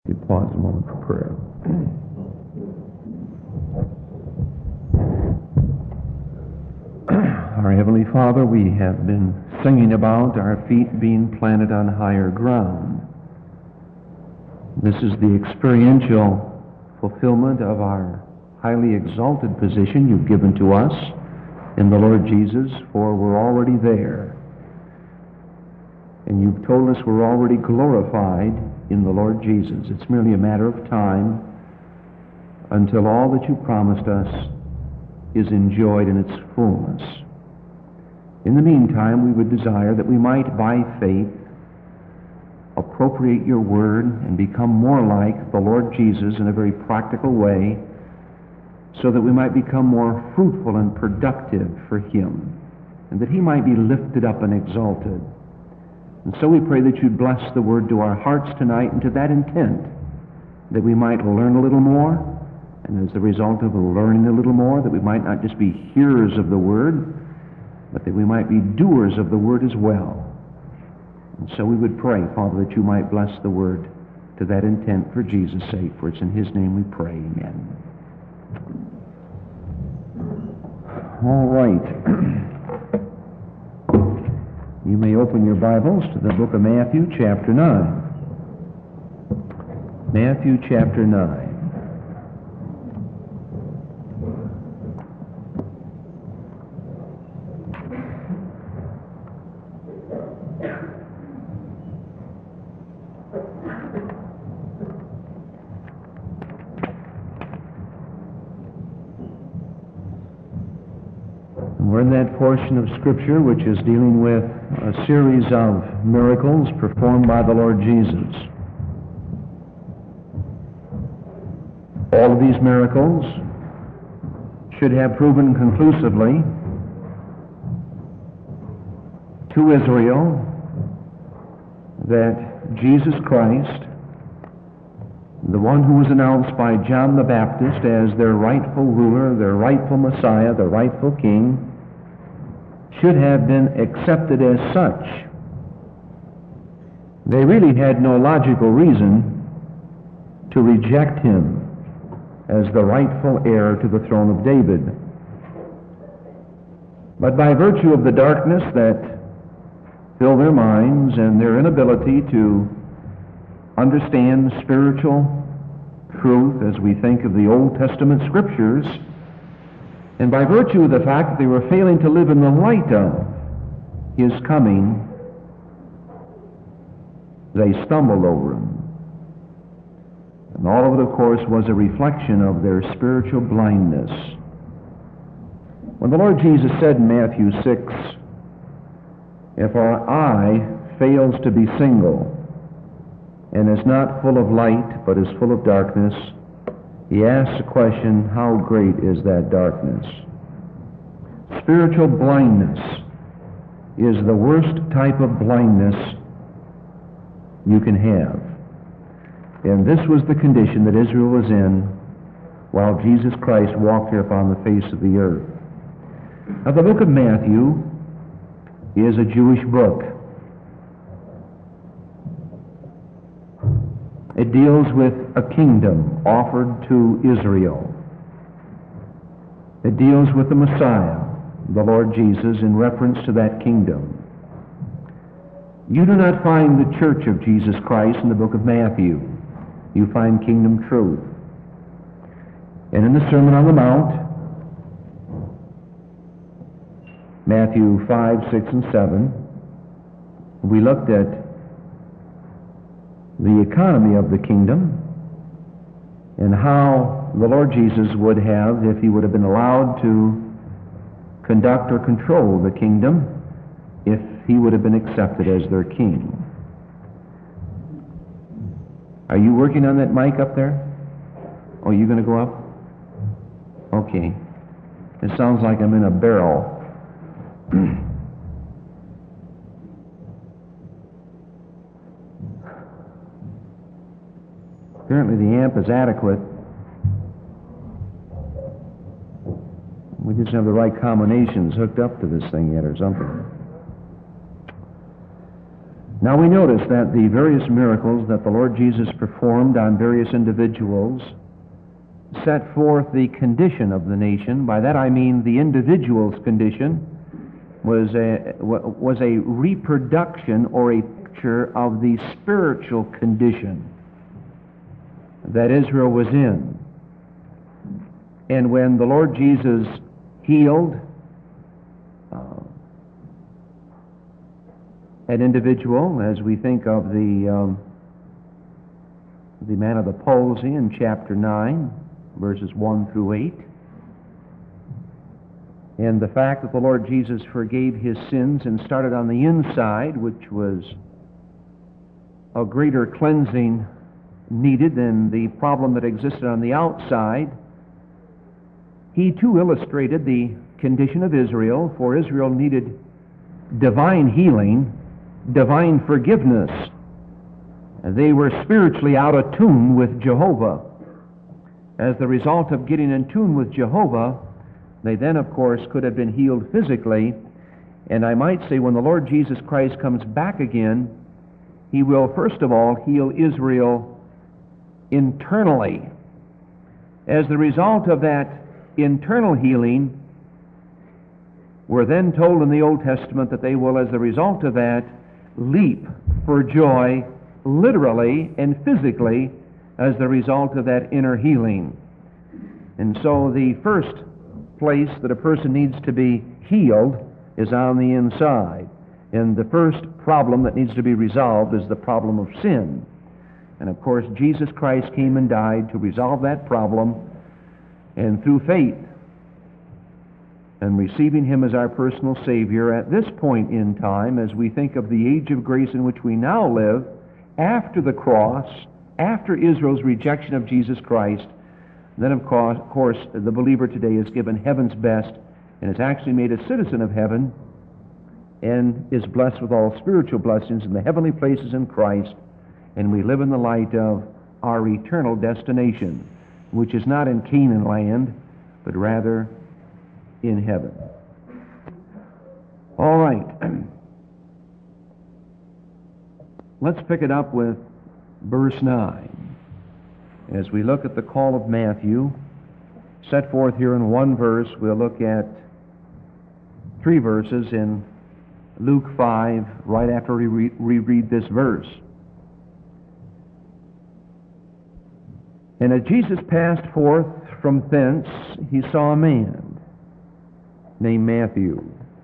We pause a moment for prayer. Our Heavenly Father, we have been singing about our feet being planted on higher ground. This is the experiential fulfillment of our highly exalted position you've given to us in the Lord Jesus, for we're already there. And you've told us we're already glorified in the Lord Jesus. It's merely a matter of time until all that you promised us is enjoyed in its fullness. In the meantime, we would desire that we might, by faith, appropriate your word and become more like the Lord Jesus in a very practical way, so that we might become more fruitful and productive for him, and that he might be lifted up and exalted. And so we pray that you'd bless the word to our hearts tonight, and to that intent, that we might learn a little more, and as a result of learning a little more, that we might not just be hearers of the word, but that we might be doers of the word as well. And so we would pray, Father, that you might bless the word to that intent for Jesus' sake, for it's in his name we pray. Amen. All right. You may open your Bibles to the book of Matthew, chapter 9. Matthew, chapter 9. We're in that portion of Scripture which is dealing with a series of miracles performed by the Lord Jesus. All of these miracles should have proven conclusively to Israel that Jesus Christ, the one who was announced by John the Baptist as their rightful ruler, their rightful Messiah, their rightful King, should have been accepted as such. They really had no logical reason to reject him as the rightful heir to the throne of David. But by virtue of the darkness that filled their minds and their inability to understand spiritual truth as we think of the Old Testament Scriptures, and by virtue of the fact that they were failing to live in the light of his coming, they stumbled over him. And all of it, of course, was a reflection of their spiritual blindness. When the Lord Jesus said in Matthew 6, "If our eye fails to be single and is not full of light but is full of darkness," he asks the question, how great is that darkness? Spiritual blindness is the worst type of blindness you can have. And this was the condition that Israel was in while Jesus Christ walked here upon the face of the earth. Now, the book of Matthew is a Jewish book. It deals with a kingdom offered to Israel. It deals with the Messiah, the Lord Jesus, in reference to that kingdom. You do not find the church of Jesus Christ in the book of Matthew. You find kingdom truth. And in the Sermon on the Mount, Matthew 5, 6, and 7, we looked at the economy of the kingdom and how the Lord Jesus would have, if he would have been allowed to conduct or control the kingdom, if he would have been accepted as their king. Are you working on that mic up there? Oh, you going to go up? Okay. It sounds like I'm in a barrel. Apparently the amp is adequate. We just have the right combinations hooked up to this thing yet or something. Now we notice that the various miracles that the Lord Jesus performed on various individuals set forth the condition of the nation. By that I mean the individual's condition was a reproduction or a picture of the spiritual condition that Israel was in. And when the Lord Jesus healed an individual, as we think of the man of the palsy in chapter 9, verses 1 through 8, and the fact that the Lord Jesus forgave his sins and started on the inside, which was a greater cleansing needed than the problem that existed on the outside, he too illustrated the condition of Israel, for Israel needed divine healing, divine forgiveness. They were spiritually out of tune with Jehovah. As the result of getting in tune with Jehovah, they then, of course, could have been healed physically. And I might say when the Lord Jesus Christ comes back again, he will first of all heal Israel internally. As the result of that internal healing, we're then told in the Old Testament that they will, as the result of that, leap for joy, literally and physically, as the result of that inner healing. And so the first place that a person needs to be healed is on the inside. And the first problem that needs to be resolved is the problem of sin. And of course, Jesus Christ came and died to resolve that problem, and through faith and receiving him as our personal Savior at this point in time, as we think of the age of grace in which we now live, after the cross, after Israel's rejection of Jesus Christ, then of course the believer today is given heaven's best and is actually made a citizen of heaven and is blessed with all spiritual blessings in the heavenly places in Christ, and we live in the light of our eternal destination, which is not in Canaan land, but rather in heaven. All right. Let's pick it up with verse 9. As we look at the call of Matthew, set forth here in one verse, we'll look at 3 verses in Luke 5, right after we read this verse. And as Jesus passed forth from thence, he saw a man named Matthew,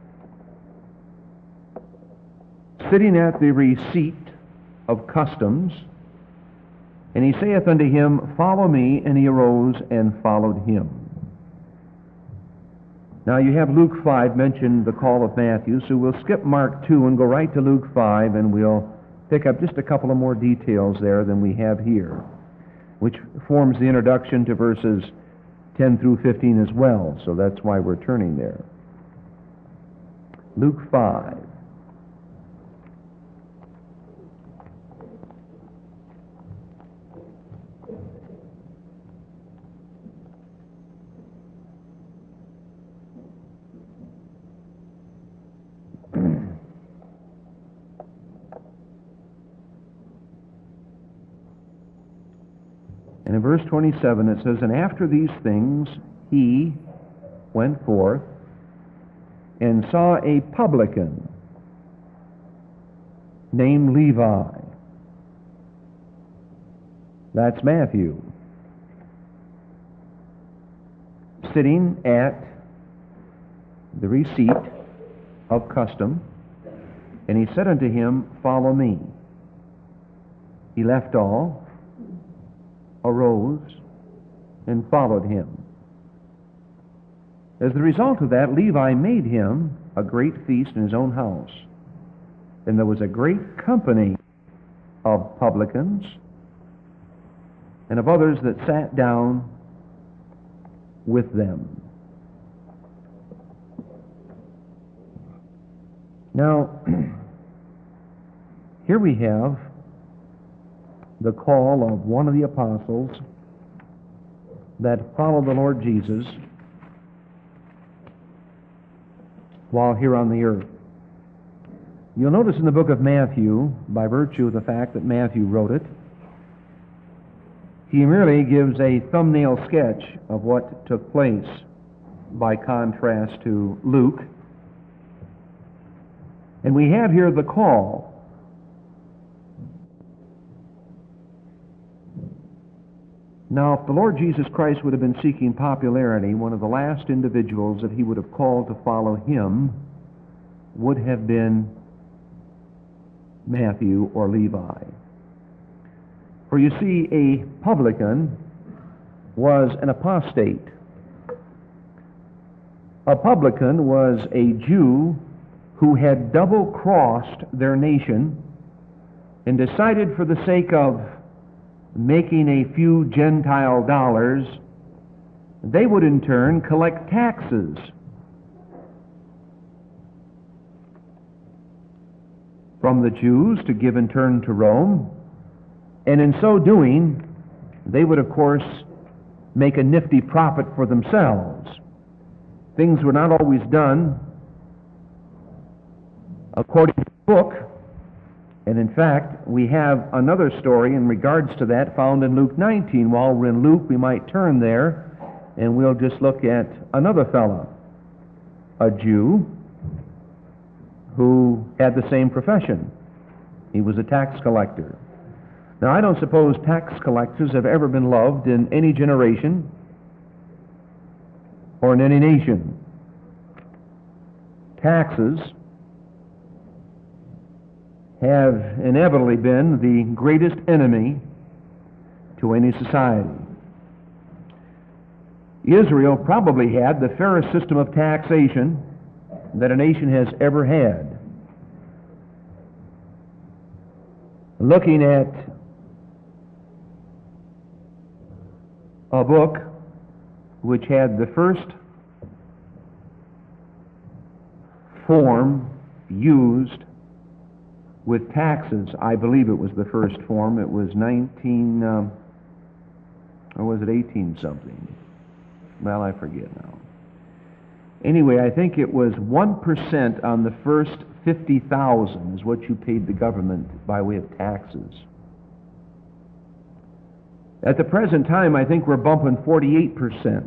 sitting at the receipt of customs, and he saith unto him, Follow me, and he arose and followed him. Now you have Luke 5 mentioned the call of Matthew, so we'll skip Mark 2 and go right to Luke 5, and we'll pick up just a couple of more details there than we have here, which forms the introduction to verses 10 through 15 as well, so that's why we're turning there. Luke 5. And in verse 27 it says, And after these things he went forth and saw a publican named Levi. That's Matthew, sitting at the receipt of custom, and he said unto him, Follow me. He left all, arose, and followed him. As the result of that, Levi made him a great feast in his own house. And there was a great company of publicans and of others that sat down with them. Now, here we have the call of one of the apostles that followed the Lord Jesus while here on the earth. You'll notice in the book of Matthew, by virtue of the fact that Matthew wrote it, he merely gives a thumbnail sketch of what took place by contrast to Luke. And we have here the call. Now, if the Lord Jesus Christ would have been seeking popularity, one of the last individuals that he would have called to follow him would have been Matthew or Levi. For you see, a publican was an apostate. A publican was a Jew who had double-crossed their nation and decided, for the sake of making a few Gentile dollars, they would in turn collect taxes from the Jews to give in turn to Rome, and in so doing, they would of course make a nifty profit for themselves. Things were not always done according to the book, and in fact, we have another story in regards to that found in Luke 19. While we're in Luke, we might turn there, and we'll just look at another fellow, a Jew, who had the same profession. He was a tax collector. Now, I don't suppose tax collectors have ever been loved in any generation or in any nation. Taxes have inevitably been the greatest enemy to any society. Israel probably had the fairest system of taxation that a nation has ever had. Looking at a book which had the first form used with taxes, I believe it was the first form. It was 19, or was it 18 something? Well, I forget now. Anyway, I think it was 1% on the first 50,000 is what you paid the government by way of taxes. At the present time, I think we're bumping 48%.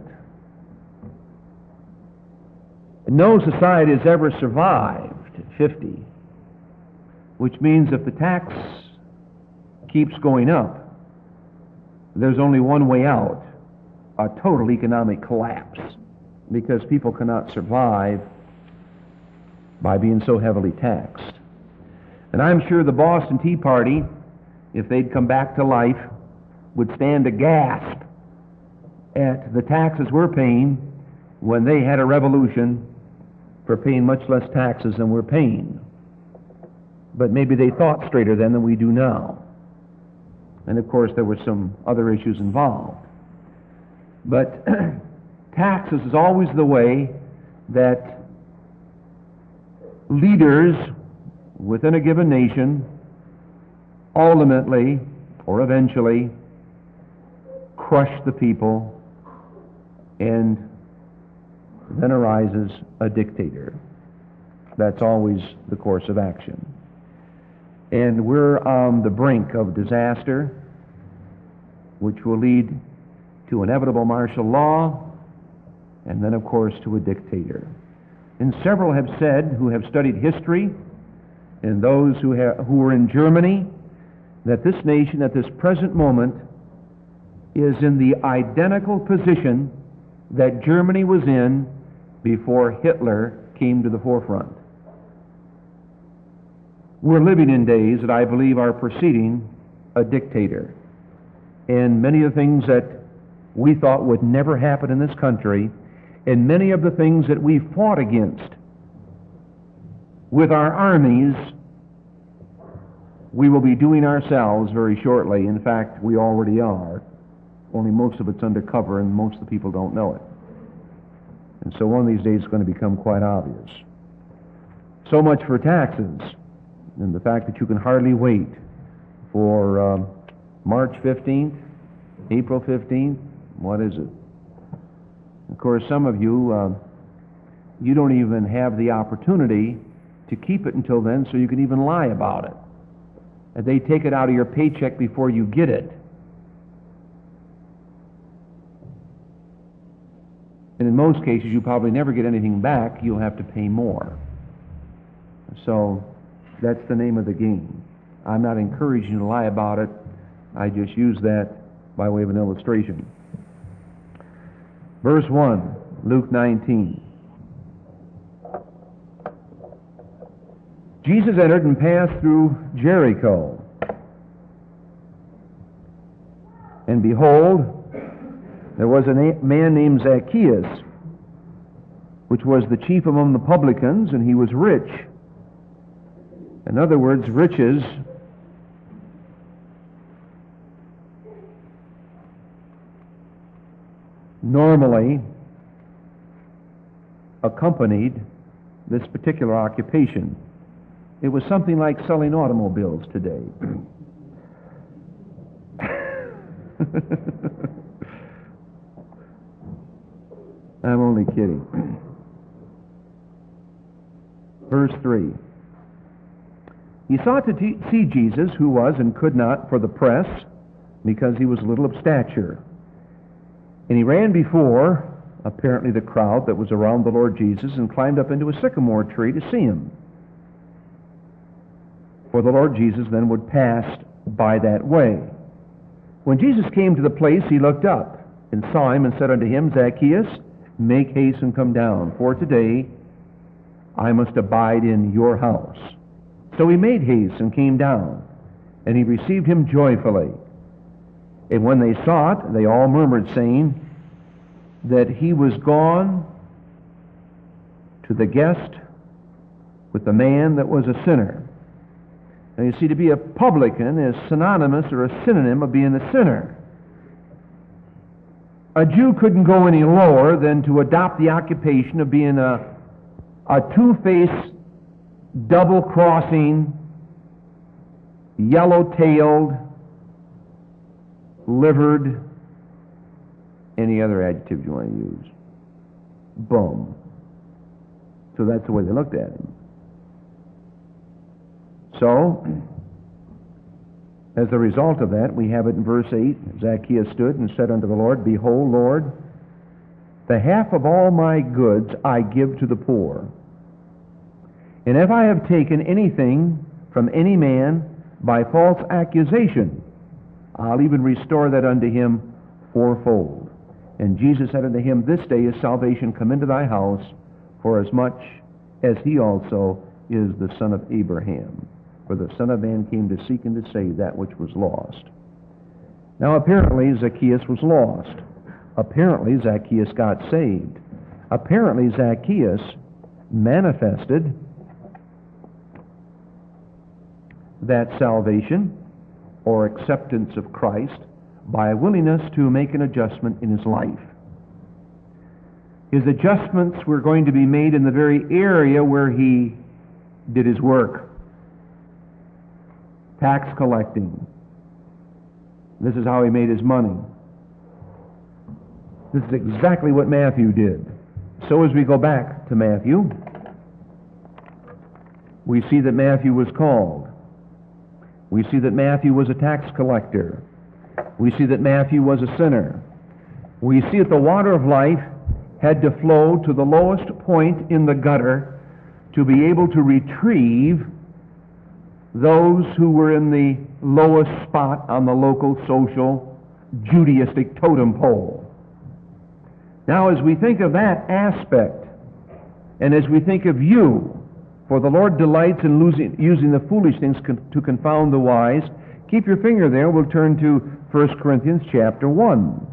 No society has ever survived at 50, which means if the tax keeps going up, there's only one way out, a total economic collapse, because people cannot survive by being so heavily taxed. And I'm sure the Boston Tea Party, if they'd come back to life, would stand aghast at the taxes we're paying when they had a revolution for paying much less taxes than we're paying. But maybe they thought straighter then than we do now. And of course there were some other issues involved. But taxes is always the way that leaders within a given nation ultimately or eventually crush the people, and then arises a dictator. That's always the course of action. And we're on the brink of disaster, which will lead to inevitable martial law, and then, of course, to a dictator. And several have said, who have studied history, and those who were in Germany, that this nation at this present moment is in the identical position that Germany was in before Hitler came to the forefront. We're living in days that I believe are preceding a dictator. And many of the things that we thought would never happen in this country, and many of the things that we fought against with our armies, we will be doing ourselves very shortly. In fact, we already are. Only most of it's undercover, and most of the people don't know it. And so one of these days it's going to become quite obvious. So much for taxes, and the fact that you can hardly wait for March 15th, April 15th. What is it? Of course, some of you, you don't even have the opportunity to keep it until then so you can even lie about it. And they take it out of your paycheck before you get it. And in most cases, you probably never get anything back. You'll have to pay more. So that's the name of the game. I'm not encouraging you to lie about it. I just use that by way of an illustration. Verse 1, Luke 19. Jesus entered and passed through Jericho. And behold, there was a man named Zacchaeus, which was the chief among the publicans, and he was rich. In other words, riches normally accompanied this particular occupation. It was something like selling automobiles today. I'm only kidding. Verse 3. He sought to see Jesus, who was and could not for the press, because he was little of stature. And he ran before, apparently, the crowd that was around the Lord Jesus, and climbed up into a sycamore tree to see him. For the Lord Jesus then would pass by that way. When Jesus came to the place, he looked up and saw him and said unto him, Zacchaeus, make haste and come down, for today I must abide in your house. So he made haste and came down, and he received him joyfully. And when they saw it, they all murmured, saying that he was gone to the guest with the man that was a sinner. Now you see, to be a publican is synonymous or a synonym of being a sinner. A Jew couldn't go any lower than to adopt the occupation of being a two-faced, double-crossing, yellow-tailed, livered, any other adjective you want to use, bum. So that's the way they looked at him. So, as a result of that, we have it in verse 8, Zacchaeus stood and said unto the Lord, Behold, Lord, the half of all my goods I give to the poor. And if I have taken anything from any man by false accusation, I'll even restore that unto him fourfold. And Jesus said unto him, This day is salvation come into thy house, for as much as he also is the son of Abraham. For the Son of Man came to seek and to save that which was lost. Now apparently Zacchaeus was lost. Apparently Zacchaeus got saved. Apparently Zacchaeus manifested that salvation or acceptance of Christ by a willingness to make an adjustment in his life. His adjustments were going to be made in the very area where he did his work. Tax collecting. This is how he made his money. This is exactly what Matthew did. So as we go back to Matthew, we see that Matthew was called. We see that Matthew was a tax collector. We see that Matthew was a sinner. We see that the water of life had to flow to the lowest point in the gutter to be able to retrieve those who were in the lowest spot on the local social Judaistic totem pole. Now, as we think of that aspect, and as we think of you, for the Lord delights in using the foolish things to confound the wise, keep your finger there. We'll turn to 1 Corinthians chapter 1.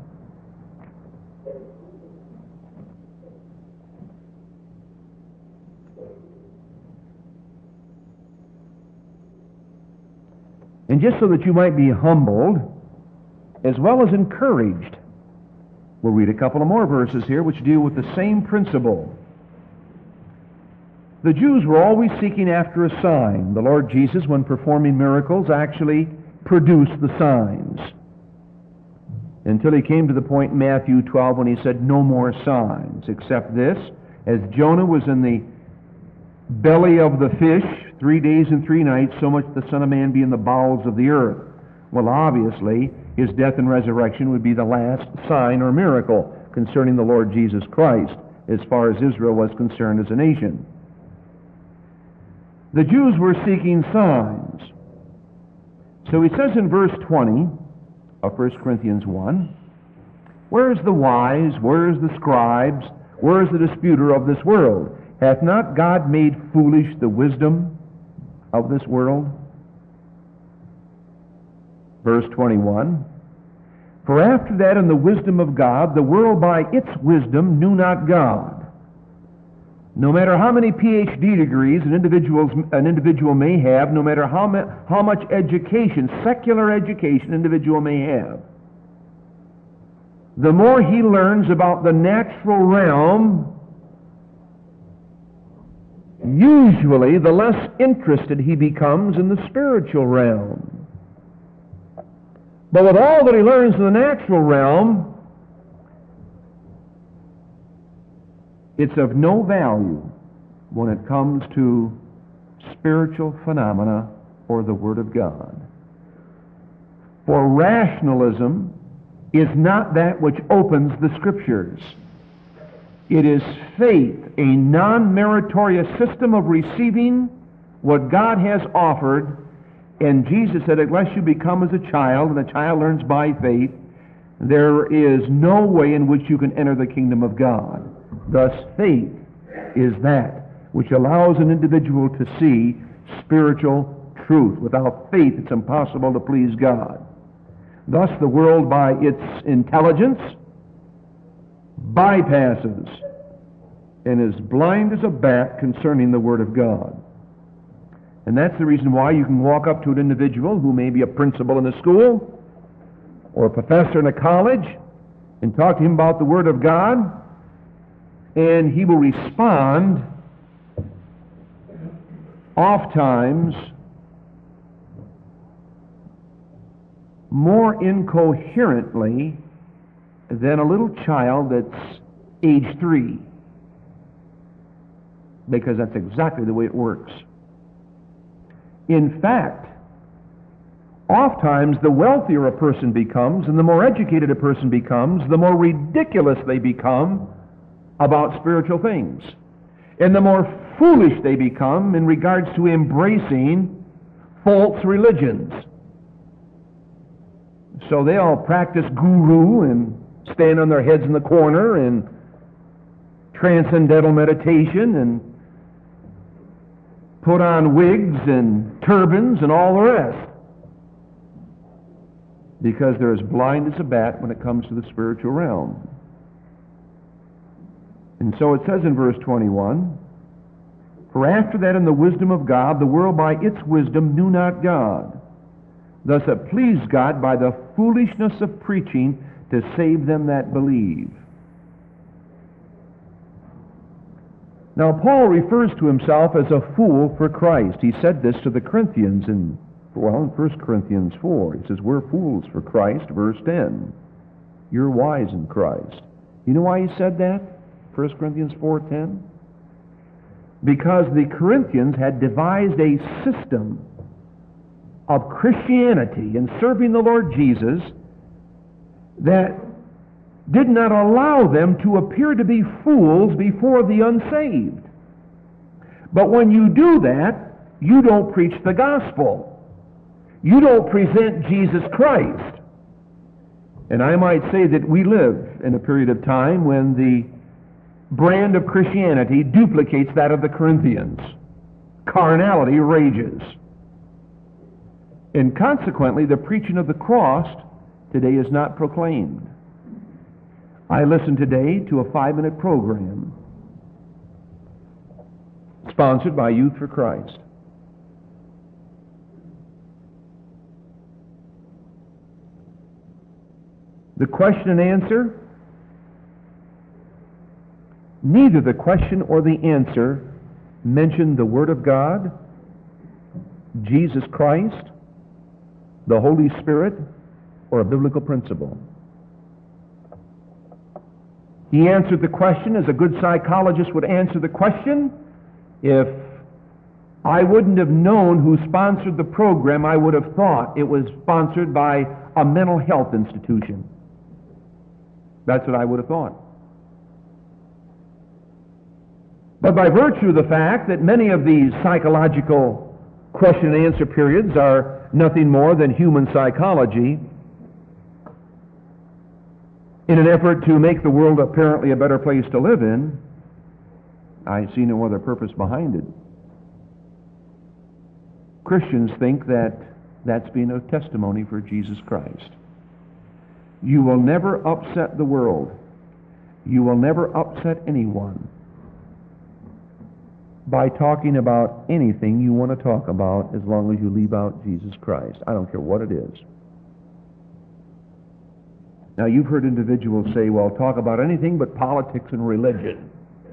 And just so that you might be humbled, as well as encouraged, we'll read a couple of more verses here which deal with the same principle. The Jews were always seeking after a sign. The Lord Jesus, when performing miracles, actually produced the signs. Until he came to the point in Matthew 12 when he said, No more signs, except this, as Jonah was in the belly of the fish, 3 days and 3 nights, so much the Son of Man be in the bowels of the earth. Well, obviously, his death and resurrection would be the last sign or miracle concerning the Lord Jesus Christ, as far as Israel was concerned as a nation. The Jews were seeking signs. So he says in verse 20 of 1 Corinthians 1, "Where is the wise? Where is the scribes? Where is the disputer of this world? Hath not God made foolish the wisdom of this world?" Verse 21, "For after that in the wisdom of God, the world by its wisdom knew not God." No matter how many PhD degrees an individual may have, no matter how much education, secular education, an individual may have, the more he learns about the natural realm, usually the less interested he becomes in the spiritual realm. But with all that he learns in the natural realm, it's of no value when it comes to spiritual phenomena or the Word of God. For rationalism is not that which opens the Scriptures. It is faith, a non-meritorious system of receiving what God has offered. And Jesus said, unless you become as a child, and the child learns by faith, there is no way in which you can enter the kingdom of God. Thus, faith is that which allows an individual to see spiritual truth. Without faith, it's impossible to please God. Thus, the world, by its intelligence, bypasses and is blind as a bat concerning the Word of God. And that's the reason why you can walk up to an individual who may be a principal in a school or a professor in a college and talk to him about the Word of God, and he will respond oftentimes more incoherently than a little child that's age 3, because that's exactly the way it works. In fact, oftentimes the wealthier a person becomes and the more educated a person becomes, the more ridiculous they become about spiritual things, and the more foolish they become in regards to embracing false religions. So they all practice guru and stand on their heads in the corner and transcendental meditation and put on wigs and turbans and all the rest, because they're as blind as a bat when it comes to the spiritual realm. And so it says in verse 21, "For after that in the wisdom of God, the world by its wisdom knew not God. Thus it pleased God by the foolishness of preaching to save them that believe." Now Paul refers to himself as a fool for Christ. He said this to the Corinthians in 1 Corinthians 4. He says, "We're fools for Christ," verse 10. "You're wise in Christ." You know why he said that? 1 Corinthians 4:10? Because the Corinthians had devised a system of Christianity and serving the Lord Jesus that did not allow them to appear to be fools before the unsaved. But when you do that, you don't preach the gospel. You don't present Jesus Christ. And I might say that we live in a period of time when the brand of Christianity duplicates that of the Corinthians. Carnality rages. And consequently, the preaching of the cross today is not proclaimed. I listened today to a 5-minute program sponsored by Youth for Christ. The question and answer? Neither the question or the answer mentioned the Word of God, Jesus Christ, the Holy Spirit, or a biblical principle. He answered the question as a good psychologist would answer the question. If I wouldn't have known who sponsored the program. I would have thought it was sponsored by a mental health institution. That's what I would have thought. But by virtue of the fact that many of these psychological question and answer periods are nothing more than human psychology, in an effort to make the world apparently a better place to live in, I see no other purpose behind it. Christians think that that's being a testimony for Jesus Christ. You will never upset the world. You will never upset anyone by talking about anything you want to talk about as long as you leave out Jesus Christ. I don't care what it is. Now, you've heard individuals say, well, talk about anything but politics and religion.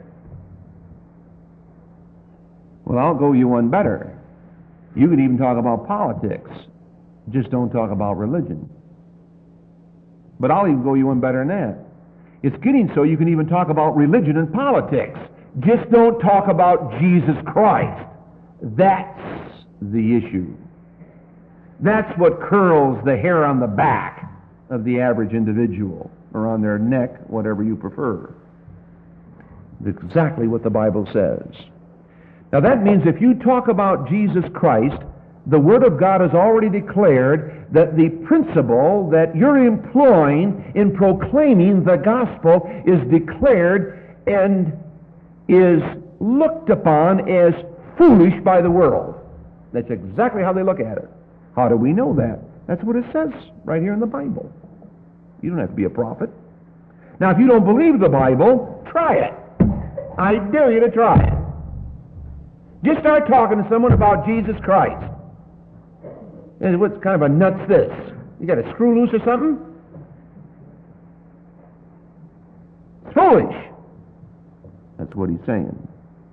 Well, I'll go you one better. You can even talk about politics. Just don't talk about religion. But I'll even go you one better than that. It's getting so you can even talk about religion and politics. Just don't talk about Jesus Christ. That's the issue. That's what curls the hair on the back of the average individual, or on their neck, whatever you prefer. It's exactly what the Bible says. Now that means if you talk about Jesus Christ, the Word of God has already declared that the principle that you're employing in proclaiming the gospel is declared and is looked upon as foolish by the world. That's exactly how they look at it. How do we know that? That's what it says right here in the Bible. You don't have to be a prophet. Now, if you don't believe the Bible, try it. I dare you to try it. Just start talking to someone about Jesus Christ. And what's kind of a nuts this? You got a screw loose or something? It's foolish. That's what he's saying.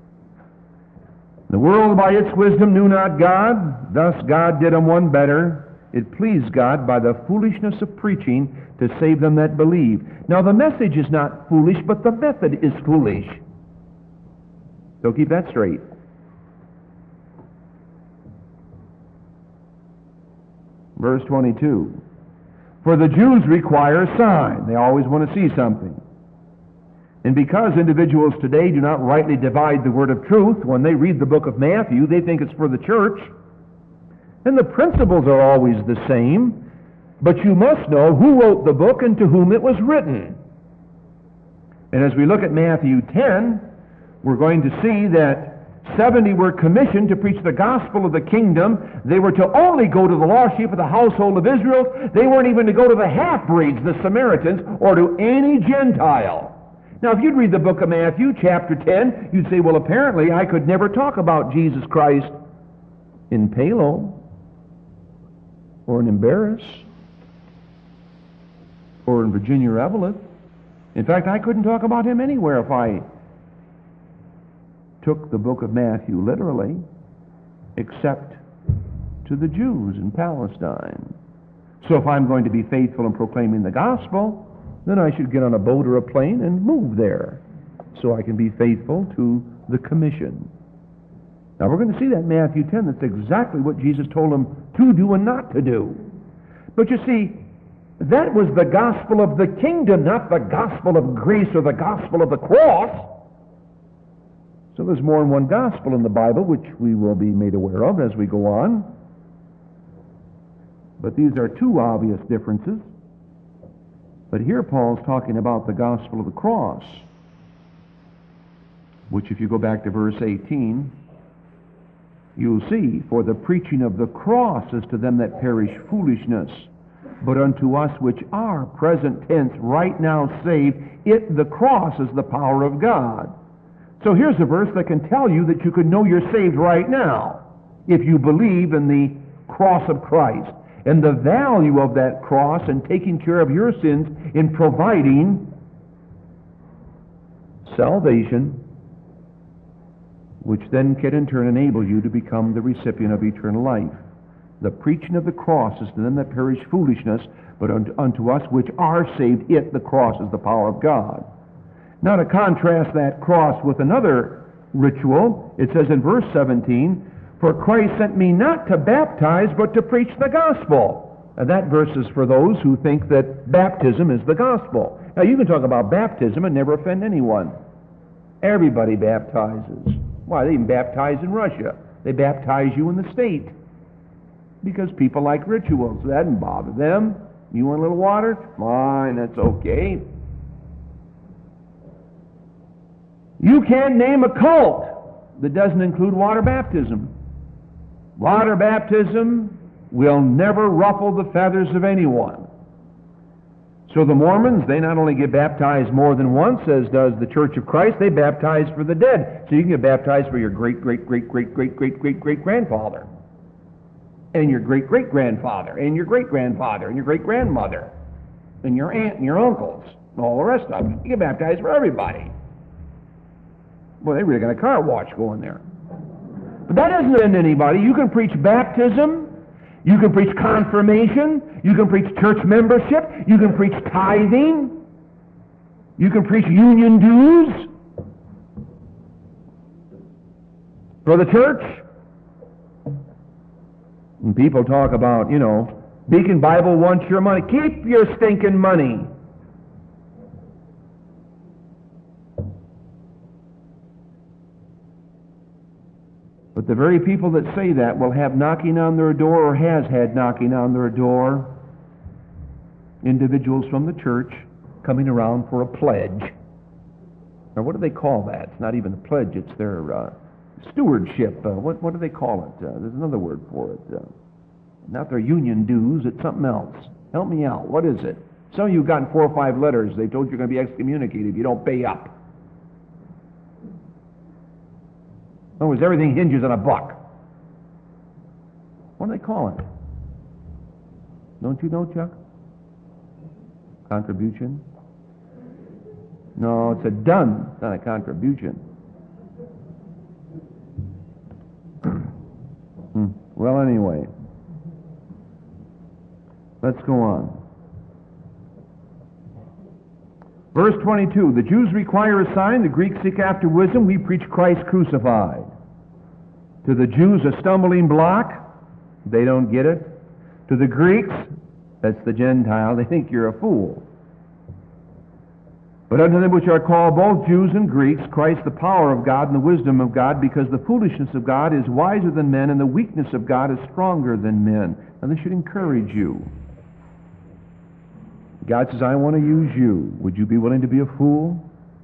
The world by its wisdom knew not God, thus God did them one better. It pleased God by the foolishness of preaching to save them that believe. Now the message is not foolish, but the method is foolish. So keep that straight. Verse 22. For the Jews require a sign. They always want to see something. And because individuals today do not rightly divide the word of truth, when they read the book of Matthew, they think it's for the church. And the principles are always the same, but you must know who wrote the book and to whom it was written. And as we look at Matthew 10, we're going to see that 70 were commissioned to preach the gospel of the kingdom. They were to only go to the lost sheep of the household of Israel. They weren't even to go to the half-breeds, the Samaritans, or to any Gentile. Now, if you'd read the book of Matthew, chapter 10, you'd say, well, apparently I could never talk about Jesus Christ in Palo, or in Embarrass, or in Virginia or Evelyn. In fact, I couldn't talk about him anywhere if I took the book of Matthew literally, except to the Jews in Palestine. So if I'm going to be faithful in proclaiming the gospel, then I should get on a boat or a plane and move there so I can be faithful to the commission. Now we're going to see that in Matthew 10. That's exactly what Jesus told them to do and not to do. But you see, that was the gospel of the kingdom, not the gospel of grace or the gospel of the cross. So there's more than one gospel in the Bible, which we will be made aware of as we go on. But these are two obvious differences. But here Paul's talking about the gospel of the cross, which if you go back to verse 18, you'll see, for the preaching of the cross is to them that perish foolishness, but unto us which are present tense, right now saved, it, the cross, is the power of God. So here's a verse that can tell you that you can know you're saved right now if you believe in the cross of Christ and the value of that cross and taking care of your sins in providing salvation, which then can in turn enable you to become the recipient of eternal life. The preaching of the cross is to them that perish foolishness, but unto us which are saved, it, the cross, is the power of God. Now to contrast that cross with another ritual, it says in verse 17, For Christ sent me not to baptize, but to preach the gospel. Now that verse is for those who think that baptism is the gospel. Now you can talk about baptism and never offend anyone. Everybody baptizes. Why, they even baptize in Russia. They baptize you in the state. Because people like rituals. That doesn't bother them. You want a little water? Fine, that's okay. You can't name a cult that doesn't include water baptism. Water baptism will never ruffle the feathers of anyone. So the Mormons, they not only get baptized more than once, as does the Church of Christ, they baptize for the dead. So you can get baptized for your great-great-great-great-great-great-great-grandfather, and your great-great-grandfather, and your great-grandfather, and your great-grandmother, and your aunt and your uncles, and all the rest of them. You get baptized for everybody. Well, they really got a car wash going there. But that doesn't offend anybody. You can preach baptism. You can preach confirmation. You can preach church membership. You can preach tithing. You can preach union dues for the church. And people talk about, Beacon Bible wants your money. Keep your stinking money. But the very people that say that will have knocking on their door, or has had knocking on their door, individuals from the church coming around for a pledge. Now, what do they call that? It's not even a pledge, it's their stewardship. What do they call it? There's another word for it. Not their union dues, it's something else. Help me out. What is it? Some of you have gotten 4 or 5 letters. They told you're going to be excommunicated if you don't pay up. In other words, everything hinges on a buck. What do they call it? Don't you know, Chuck? Contribution? No, it's a done, not a contribution. Well, anyway, let's go on. Verse 22, the Jews require a sign, the Greeks seek after wisdom, we preach Christ crucified. To the Jews, a stumbling block, they don't get it. To the Greeks, that's the Gentile, they think you're a fool. But unto them which are called, both Jews and Greeks, Christ the power of God and the wisdom of God, because the foolishness of God is wiser than men, and the weakness of God is stronger than men. Now this should encourage you. God says, I want to use you. Would you be willing to be a fool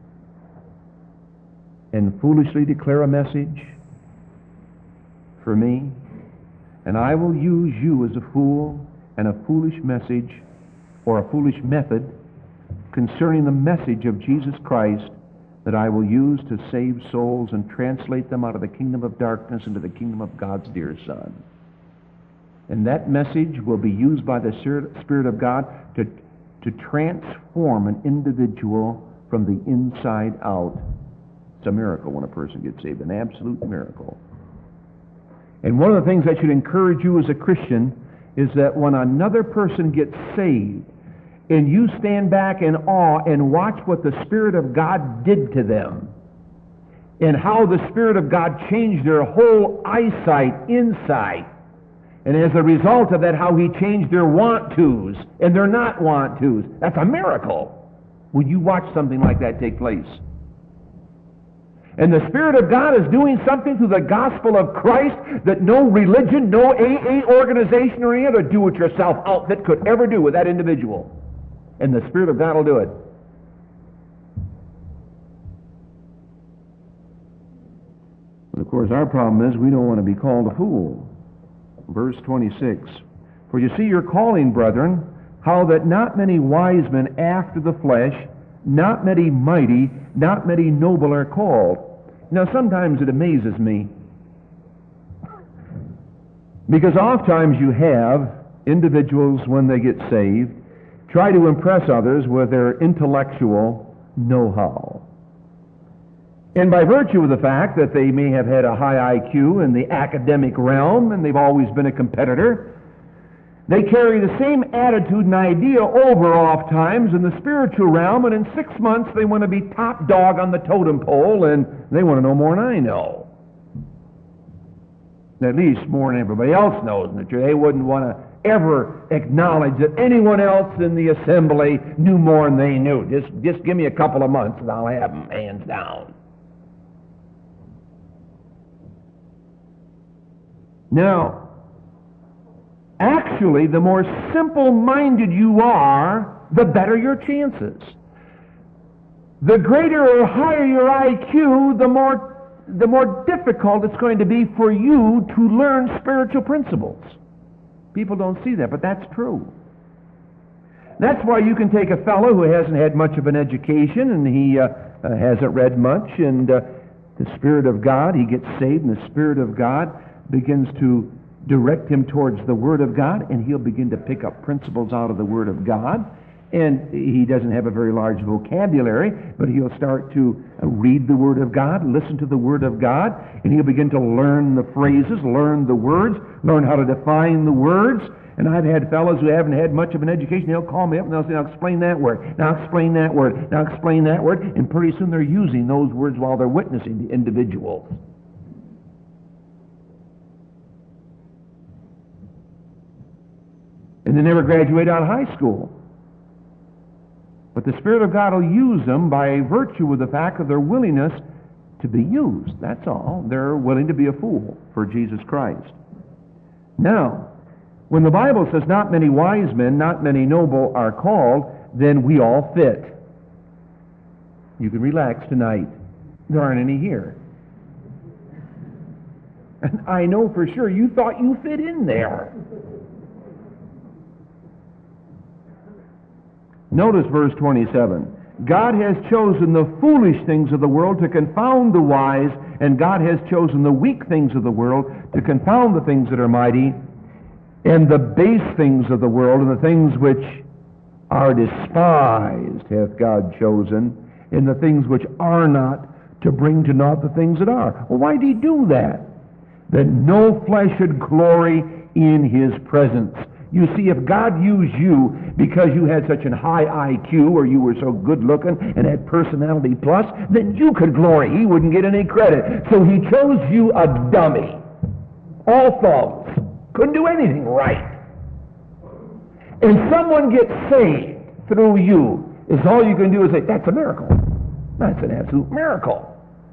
and foolishly declare a message for me? And I will use you as a fool and a foolish message or a foolish method concerning the message of Jesus Christ that I will use to save souls and translate them out of the kingdom of darkness into the kingdom of God's dear Son. And that message will be used by the Spirit of God to transform an individual from the inside out. It's a miracle when a person gets saved, an absolute miracle. And one of the things that should encourage you as a Christian is that when another person gets saved, and you stand back in awe and watch what the Spirit of God did to them, and how the Spirit of God changed their whole eyesight inside, and as a result of that, how He changed their want-tos and their not want-tos. That's a miracle when you watch something like that take place. And the Spirit of God is doing something through the gospel of Christ that no religion, no AA organization, or any other do-it-yourself outfit could ever do with that individual. And the Spirit of God will do it. But of course, our problem is we don't want to be called a fool. Verse 26, for you see your calling, brethren, how that not many wise men after the flesh, not many mighty, not many noble are called. Now sometimes it amazes me, because oftentimes you have individuals, when they get saved, try to impress others with their intellectual know-how. And by virtue of the fact that they may have had a high IQ in the academic realm, and they've always been a competitor, they carry the same attitude and idea over oft times in the spiritual realm, and in 6 months they want to be top dog on the totem pole, and they want to know more than I know. At least more than everybody else knows in the church. They wouldn't want to ever acknowledge that anyone else in the assembly knew more than they knew. Just give me a couple of months and I'll have them hands down. Now, actually, the more simple-minded you are, the better your chances. The greater or higher your IQ, the more difficult it's going to be for you to learn spiritual principles. People don't see that, but that's true. That's why you can take a fellow who hasn't had much of an education, and he hasn't read much, and the Spirit of God, he gets saved, and the Spirit of God begins to direct him towards the Word of God, and he'll begin to pick up principles out of the Word of God. And he doesn't have a very large vocabulary, but he'll start to read the Word of God, listen to the Word of God, and he'll begin to learn the phrases, learn the words, learn how to define the words. And I've had fellows who haven't had much of an education, they'll call me up and they'll say, now explain that word, now explain that word, now explain that word, and pretty soon they're using those words while they're witnessing to individuals. And they never graduate out of high school. But the Spirit of God will use them by virtue of the fact of their willingness to be used. That's all. They're willing to be a fool for Jesus Christ. Now, when the Bible says not many wise men, not many noble are called, then we all fit. You can relax tonight. There aren't any here. And I know for sure you thought you fit in there. Notice verse 27. God has chosen the foolish things of the world to confound the wise, and God has chosen the weak things of the world to confound the things that are mighty, and the base things of the world, and the things which are despised hath God chosen, and the things which are not, to bring to naught the things that are. Well, why did he do that? That no flesh should glory in his presence. You see, if God used you because you had such a high IQ or you were so good looking and had personality plus, then you could glory. He wouldn't get any credit. So he chose you a dummy. All thumbs. Couldn't do anything right. And someone gets saved through you, is all you can do is say, that's a miracle. That's an absolute miracle.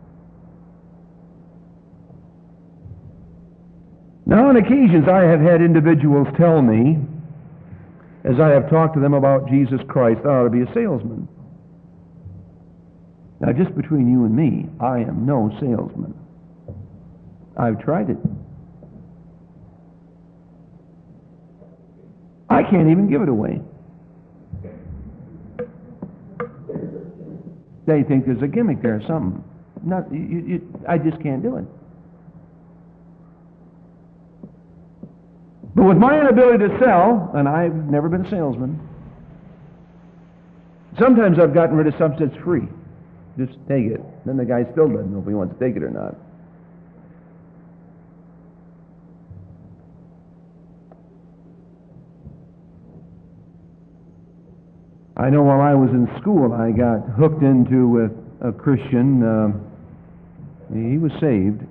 Now, on occasions, I have had individuals tell me, as I have talked to them about Jesus Christ, I ought to be a salesman. Now, just between you and me, I am no salesman. I've tried it. I can't even give it away. They think there's a gimmick there or something. I just can't do it. But with my inability to sell, and I've never been a salesman, sometimes I've gotten rid of stuff that's free. Just take it. Then the guy still doesn't know if he wants to take it or not. I know while I was in school, I got hooked into with a Christian. He was saved.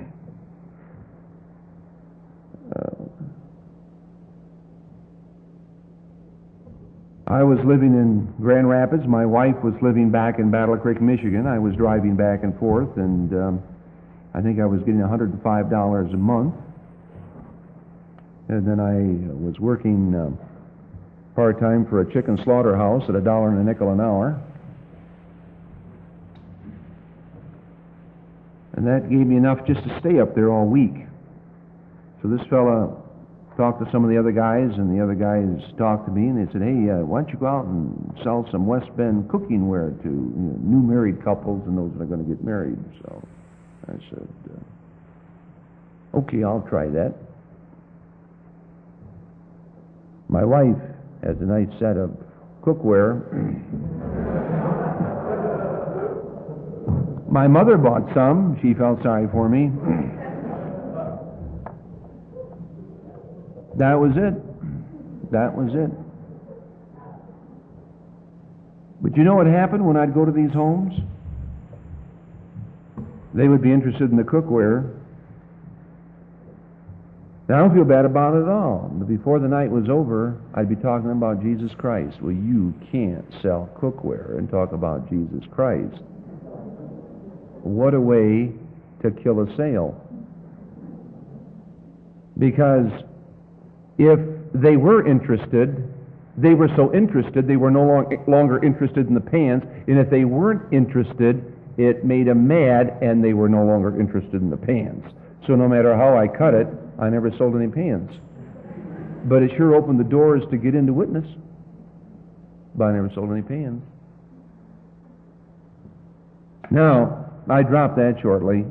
I was living in Grand Rapids. My wife was living back in Battle Creek, Michigan. I was driving back and forth, and I think I was getting $105 a month. And then I was working part-time for a chicken slaughterhouse at $1.05 an hour. And that gave me enough just to stay up there all week. So this fella talked to some of the other guys, and the other guys talked to me, and they said, hey, why don't you go out and sell some West Bend cooking ware to new married couples and those that are going to get married. So I said, okay, I'll try that. My wife has a nice set of cookware. My mother bought some. She felt sorry for me. That was it. That was it. But you know what happened when I'd go to these homes? They would be interested in the cookware, Now, I don't feel bad about it at all. But before the night was over, I'd be talking about Jesus Christ. Well, you can't sell cookware and talk about Jesus Christ. What a way to kill a sale. Because if they were interested, they were so interested, they were no longer interested in the pans. And if they weren't interested, it made them mad, and they were no longer interested in the pans. So no matter how I cut it, I never sold any pans. But it sure opened the doors to get into witness. But I never sold any pans. Now, I dropped that shortly.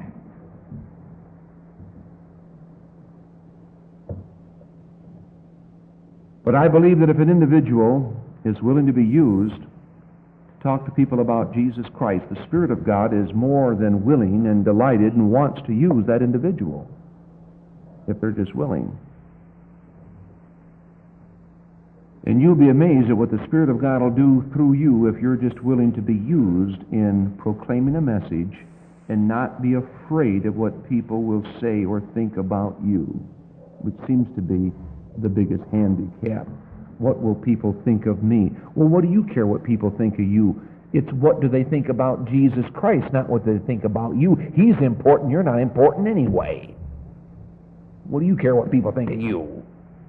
But I believe that if an individual is willing to be used to talk to people about Jesus Christ, the Spirit of God is more than willing and delighted and wants to use that individual, if they're just willing. And you'll be amazed at what the Spirit of God will do through you if you're just willing to be used in proclaiming a message and not be afraid of what people will say or think about you, which seems to be the biggest handicap. What will people think of me? Well, what do you care what people think of you? It's what do they think about Jesus Christ, not what they think about you. He's important. You're not important anyway. What do you care what people think of you?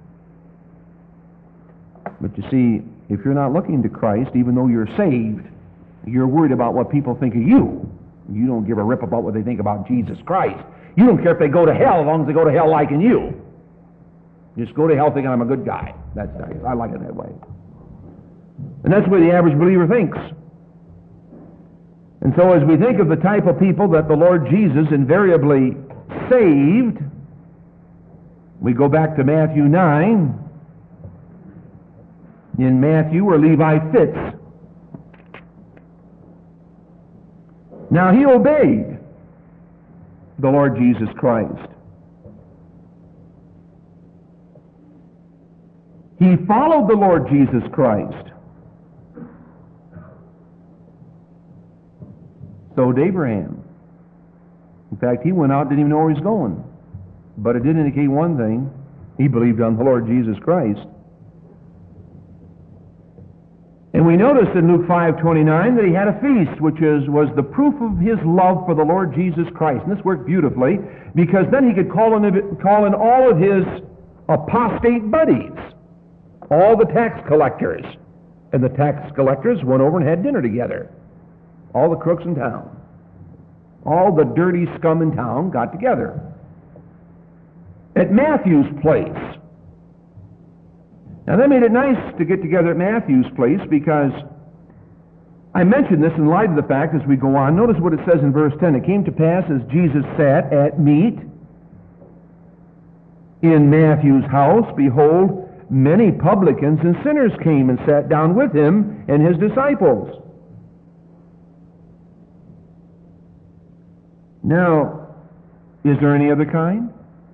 But you see, if you're not looking to Christ, even though you're saved, you're worried about what people think of you. You don't give a rip about what they think about Jesus Christ. You don't care if they go to hell as long as they go to hell liking you. Just go to hell thinking I'm a good guy. That's nice. I like it that way. And that's the way the average believer thinks. And so as we think of the type of people that the Lord Jesus invariably saved, we go back to Matthew 9. In Matthew, where Levi fits. Now, he obeyed the Lord Jesus Christ. He followed the Lord Jesus Christ. So did Abraham. In fact, he went out, didn't even know where he was going. But it did indicate one thing. He believed on the Lord Jesus Christ. And we notice in Luke 5:29 that he had a feast, which was the proof of his love for the Lord Jesus Christ. And this worked beautifully, because then he could call in all of his apostate buddies, all the tax collectors. And the tax collectors went over and had dinner together. All the crooks in town. All the dirty scum in town got together at Matthew's place. Now, that made it nice to get together at Matthew's place, because I mention this in light of the fact as we go on. Notice what it says in verse 10. It came to pass as Jesus sat at meat in Matthew's house, behold, many publicans and sinners came and sat down with him and his disciples. Now, is there any other kind?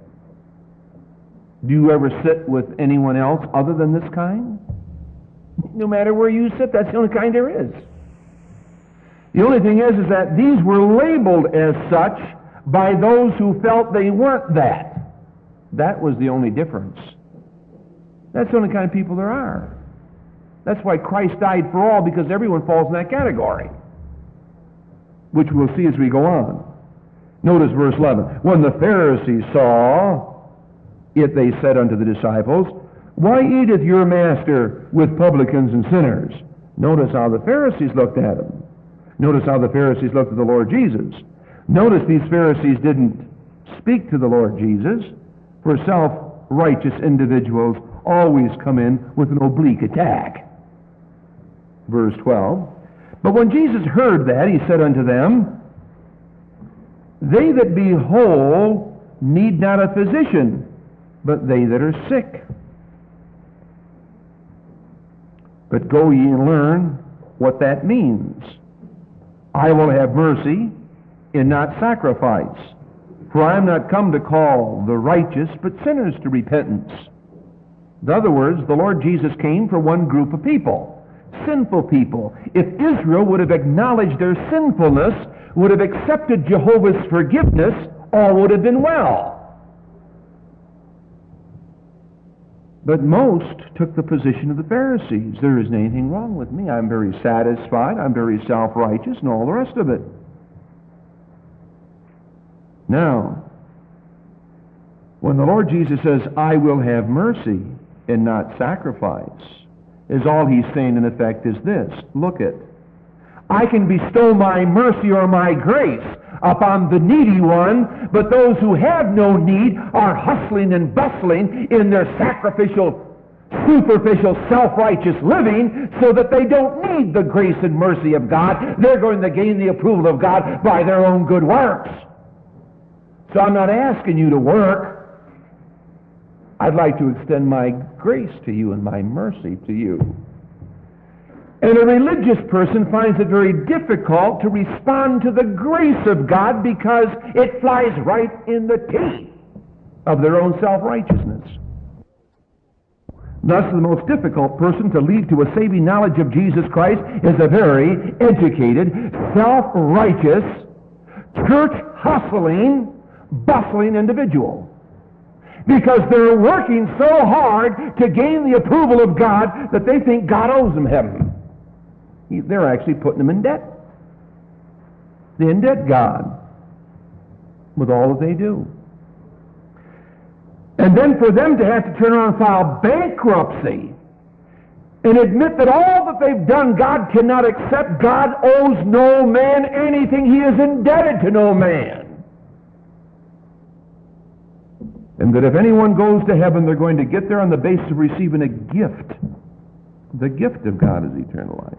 Do you ever sit with anyone else other than this kind? No matter where you sit, that's the only kind there is. The only thing is that these were labeled as such by those who felt they weren't that. That was the only difference. That's the only kind of people there are. That's why Christ died for all, because everyone falls in that category, which we'll see as we go on. Notice verse 11. When the Pharisees saw it, they said unto the disciples, Why eateth your master with publicans and sinners? Notice how the Pharisees looked at him. Notice how the Pharisees looked at the Lord Jesus. Notice these Pharisees didn't speak to the Lord Jesus, for self-righteous individuals always come in with an oblique attack. Verse 12. But when Jesus heard that, he said unto them, They that be whole need not a physician, but they that are sick. But go ye and learn what that means. I will have mercy and not sacrifice, for I am not come to call the righteous, but sinners to repentance. In other words, the Lord Jesus came for one group of people, sinful people. If Israel would have acknowledged their sinfulness, would have accepted Jehovah's forgiveness, all would have been well. But most took the position of the Pharisees. There isn't anything wrong with me. I'm very satisfied. I'm very self-righteous and all the rest of it. Now, when the Lord Jesus says, I will have mercy and not sacrifice, is all he's saying in effect is this. Look it. I can bestow my mercy or my grace upon the needy one, but those who have no need are hustling and bustling in their sacrificial, superficial, self-righteous living so that they don't need the grace and mercy of God. They're going to gain the approval of God by their own good works. So I'm not asking you to work. I'd like to extend my grace to you and my mercy to you. And a religious person finds it very difficult to respond to the grace of God because it flies right in the teeth of their own self-righteousness. Thus, the most difficult person to lead to a saving knowledge of Jesus Christ is a very educated, self-righteous, church-hustling, bustling individual. Because they're working so hard to gain the approval of God that they think God owes them heaven. They're actually putting them in debt. They indebt God with all that they do. And then for them to have to turn around and file bankruptcy and admit that all that they've done God cannot accept, God owes no man anything, he is indebted to no man. And that if anyone goes to heaven, they're going to get there on the basis of receiving a gift. The gift of God is eternal life.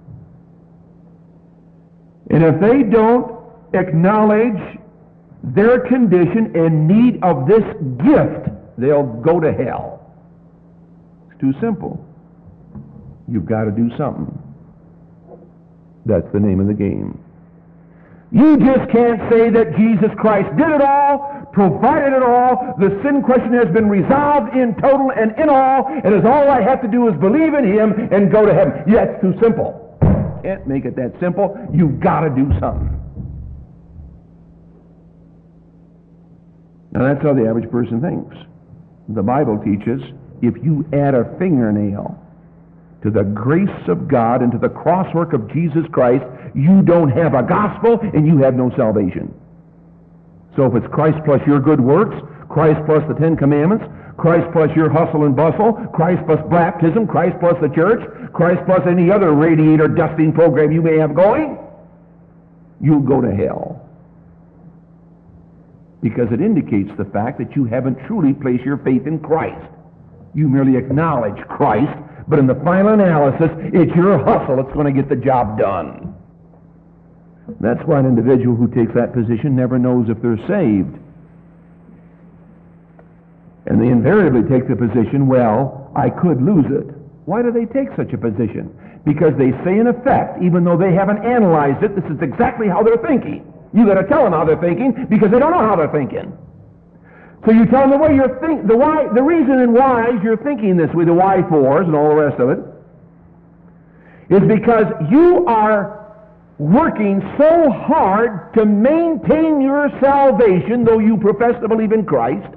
And if they don't acknowledge their condition and need of this gift, they'll go to hell. It's too simple. You've got to do something. That's the name of the game. You just can't say that Jesus Christ did it all, provided it all, the sin question has been resolved in total and in all, and as all I have to do is believe in him and go to heaven. Yeah, it's too simple. Can't make it that simple. You've got to do something. Now that's how the average person thinks. The Bible teaches if you add a fingernail to the grace of God and to the crosswork of Jesus Christ, you don't have a gospel and you have no salvation. So if it's Christ plus your good works, Christ plus the Ten Commandments, Christ plus your hustle and bustle, Christ plus baptism, Christ plus the church, Christ plus any other radiator dusting program you may have going, you'll go to hell. Because it indicates the fact that you haven't truly placed your faith in Christ. You merely acknowledge Christ, but in the final analysis, it's your hustle that's going to get the job done. That's why an individual who takes that position never knows if they're saved. And they invariably take the position, well, I could lose it. Why do they take such a position? Because they say in effect, even though they haven't analyzed it, this is exactly how they're thinking. You got to tell them how they're thinking because they don't know how they're thinking. So you tell them the way you're thinking, the reason and why you're thinking this way, the why fors and all the rest of it, is because you are working so hard to maintain your salvation, though you profess to believe in Christ,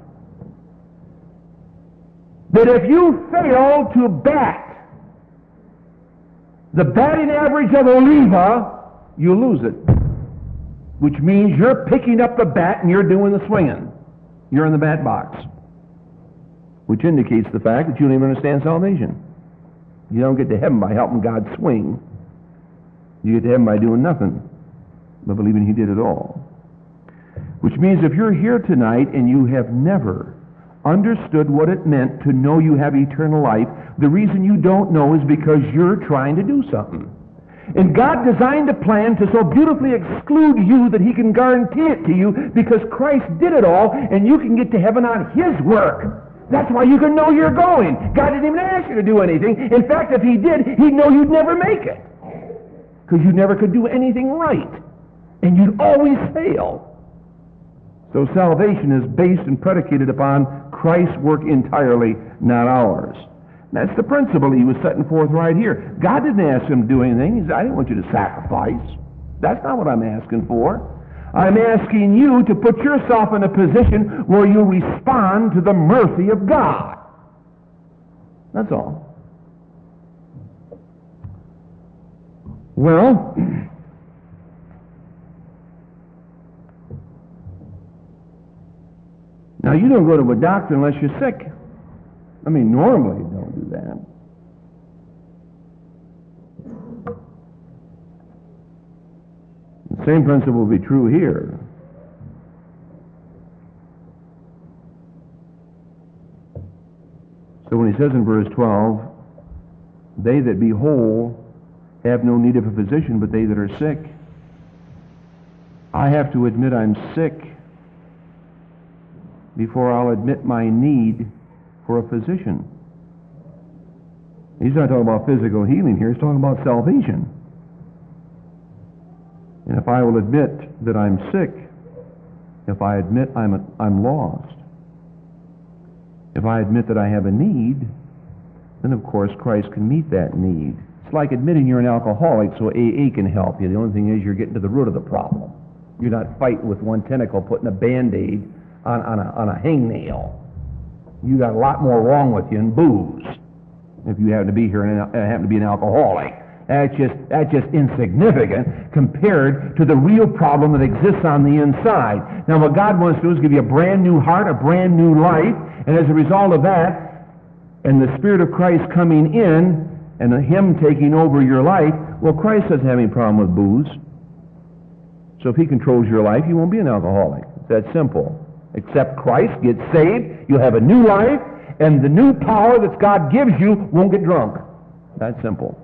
that if you fail to bat the batting average of Oliva, you lose it. Which means you're picking up the bat and you're doing the swinging. You're in the bat box. Which indicates the fact that you don't even understand salvation. You don't get to heaven by helping God swing. You get to heaven by doing nothing, but believing he did it all. Which means if you're here tonight and you have never understood what it meant to know you have eternal life, the reason you don't know is because you're trying to do something. And God designed a plan to so beautifully exclude you that he can guarantee it to you because Christ did it all and you can get to heaven on his work. That's why you can know you're going. God didn't even ask you to do anything. In fact, if he did, he'd know you'd never make it. Because you never could do anything right. And you'd always fail. So salvation is based and predicated upon Christ's work entirely, not ours. That's the principle he was setting forth right here. God didn't ask him to do anything. He said, I didn't want you to sacrifice. That's not what I'm asking for. I'm asking you to put yourself in a position where you respond to the mercy of God. That's all. Well, now you don't go to a doctor unless you're sick. I mean, normally you don't do that. The same principle will be true here. So when he says in verse 12, they that be whole have no need of a physician, but they that are sick. I have to admit I'm sick before I'll admit my need for a physician. He's not talking about physical healing here, he's talking about salvation. And if I will admit that I'm sick, if I admit I'm lost, if I admit that I have a need, then of course Christ can meet that need. It's like admitting you're an alcoholic so AA can help you. The only thing is you're getting to the root of the problem. You're not fighting with one tentacle, putting a Band-Aid on a hangnail. You got a lot more wrong with you than booze. If you happen to be here and happen to be an alcoholic, that's just insignificant compared to the real problem that exists on the inside. Now, what God wants to do is give you a brand new heart, a brand new life, and as a result of that, and the Spirit of Christ coming in, and Him taking over your life, well, Christ doesn't have any problem with booze. So if He controls your life, you won't be an alcoholic. It's that simple. Accept Christ, get saved, you'll have a new life, and the new power that God gives you won't get drunk. That simple.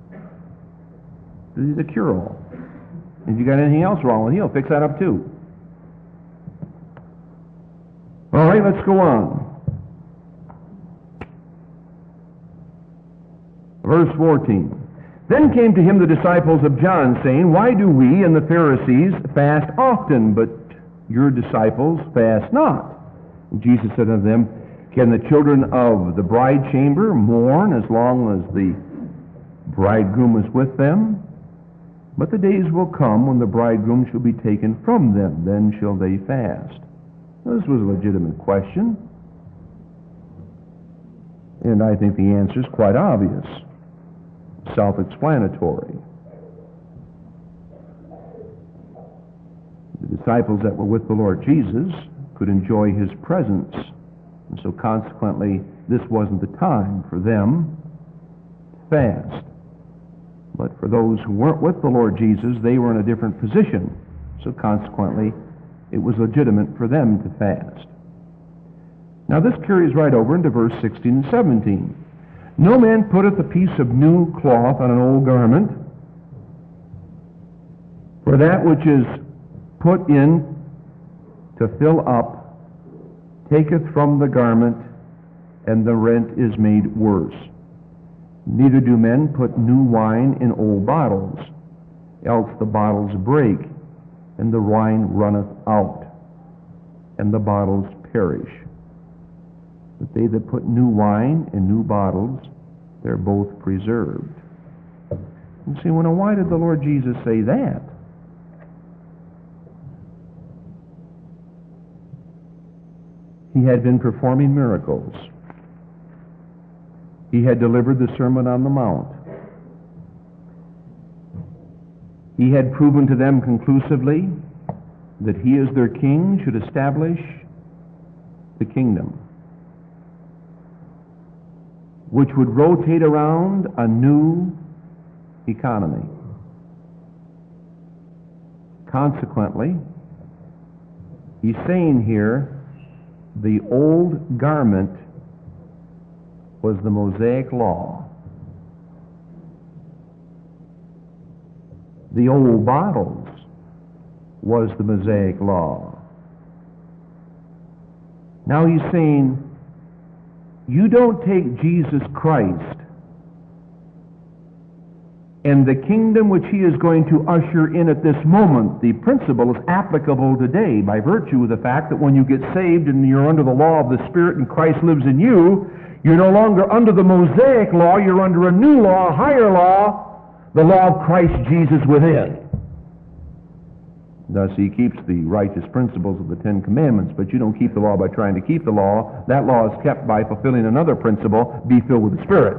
He's a cure-all. If you got anything else wrong with you, He'll fix that up too. All right, let's go on. Verse 14. Then came to him the disciples of John, saying, Why do we and the Pharisees fast often, but your disciples fast not? And Jesus said unto them, Can the children of the bride chamber mourn as long as the bridegroom is with them? But the days will come when the bridegroom shall be taken from them, then shall they fast. Now, this was a legitimate question, and I think the answer is quite obvious, self-explanatory. The disciples that were with the Lord Jesus could enjoy His presence, and so consequently this wasn't the time for them to fast. But for those who weren't with the Lord Jesus, they were in a different position, so consequently it was legitimate for them to fast. Now this carries right over into verse 16 and 17. No man putteth a piece of new cloth on an old garment, for that which is put in to fill up taketh from the garment, and the rent is made worse. Neither do men put new wine in old bottles, else the bottles break, and the wine runneth out, and the bottles perish. But they that put new wine in new bottles, they're both preserved. You see, why did the Lord Jesus say that? He had been performing miracles. He had delivered the Sermon on the Mount. He had proven to them conclusively that He as their king should establish the kingdom, which would rotate around a new economy. Consequently, He's saying here, the old garment was the Mosaic law. The old bottles was the Mosaic law. Now He's saying, you don't take Jesus Christ and the kingdom which He is going to usher in at this moment. The principle is applicable today by virtue of the fact that when you get saved and you're under the law of the Spirit and Christ lives in you, you're no longer under the Mosaic law, you're under a new law, a higher law, the law of Christ Jesus within. Thus he keeps the righteous principles of the Ten Commandments, but you don't keep the law by trying to keep the law. That law is kept by fulfilling another principle, be filled with the Spirit.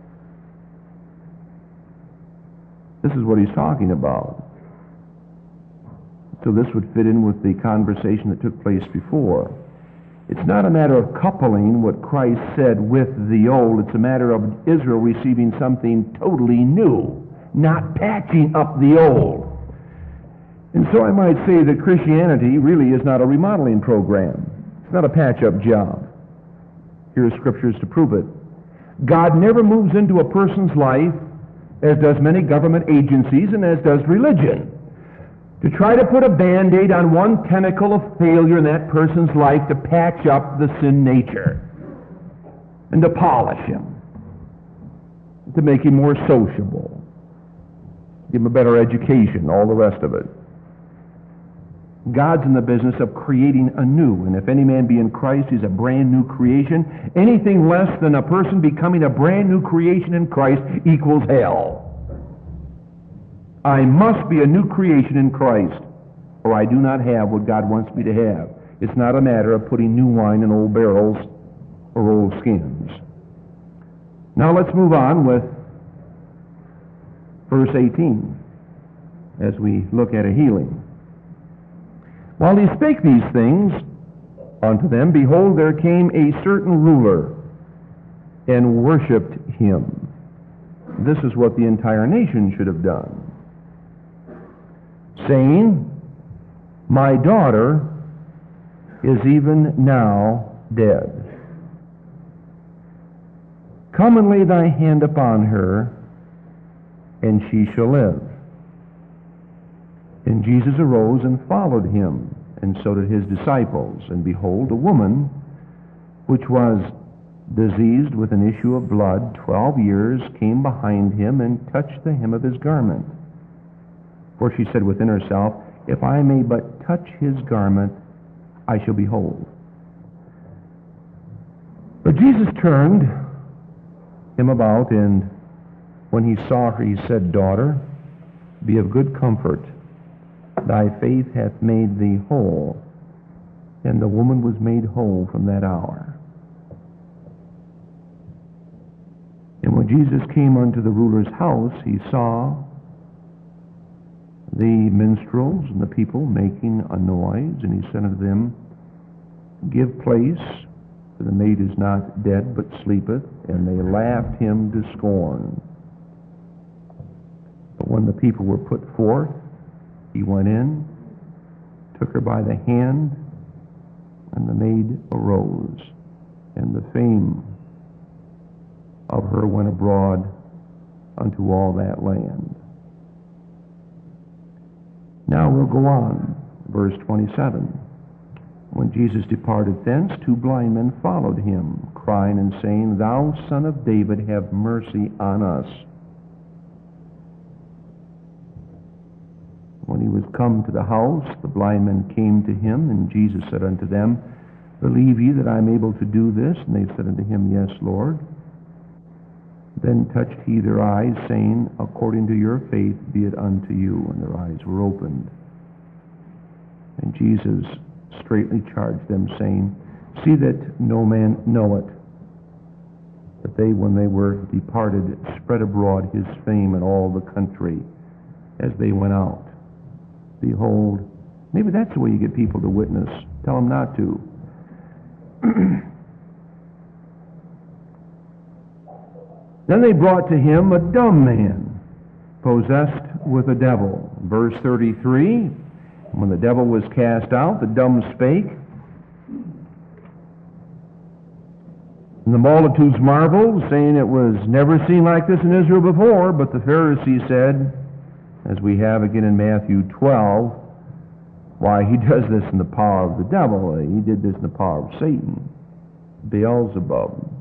This is what he's talking about. So this would fit in with the conversation that took place before. It's not a matter of coupling what Christ said with the old. It's a matter of Israel receiving something totally new, not patching up the old. And so I might say that Christianity really is not a remodeling program. It's not a patch-up job. Here are scriptures to prove it. God never moves into a person's life, as does many government agencies and as does religion, to try to put a Band-Aid on one tentacle of failure in that person's life to patch up the sin nature and to polish him, to make him more sociable, give him a better education, all the rest of it. God's in the business of creating anew, and if any man be in Christ, he's a brand new creation. Anything less than a person becoming a brand new creation in Christ equals hell. I must be a new creation in Christ, or I do not have what God wants me to have. It's not a matter of putting new wine in old barrels or old skins. Now let's move on with verse 18 as we look at a healing. While he spake these things unto them, behold, there came a certain ruler and worshipped him. This is what the entire nation should have done, saying, My daughter is even now dead. Come and lay thy hand upon her, and she shall live. And Jesus arose and followed him, and so did his disciples. And behold, a woman which was diseased with an issue of blood 12 years came behind him and touched the hem of his garment. For she said within herself, If I may but touch his garment, I shall be whole. But Jesus turned him about, and when he saw her, he said, Daughter, be of good comfort. Thy faith hath made thee whole. And the woman was made whole from that hour. And when Jesus came unto the ruler's house, he saw the minstrels and the people making a noise, and he said unto them, Give place, for the maid is not dead, but sleepeth. And they laughed him to scorn. But when the people were put forth, he went in, took her by the hand, and the maid arose, and the fame of her went abroad unto all that land. Now we'll go on, verse 27. When Jesus departed thence, 2 blind men followed him, crying and saying, Thou Son of David, have mercy on us. When he was come to the house, the blind men came to him, and Jesus said unto them, Believe ye that I am able to do this? And they said unto him, Yes, Lord. Then touched he their eyes, saying, According to your faith be it unto you. And their eyes were opened. And Jesus straitly charged them, saying, See that no man know it, that they, when they were departed, spread abroad his fame in all the country as they went out. Behold, maybe that's the way you get people to witness. Tell them not to. Then they brought to him a dumb man, possessed with a devil. Verse 33, when the devil was cast out, the dumb spake. And the multitudes marveled, saying it was never seen like this in Israel before. But the Pharisees said, as we have again in Matthew 12, why, he does this in the power of the devil. He did this in the power of Satan, Beelzebub.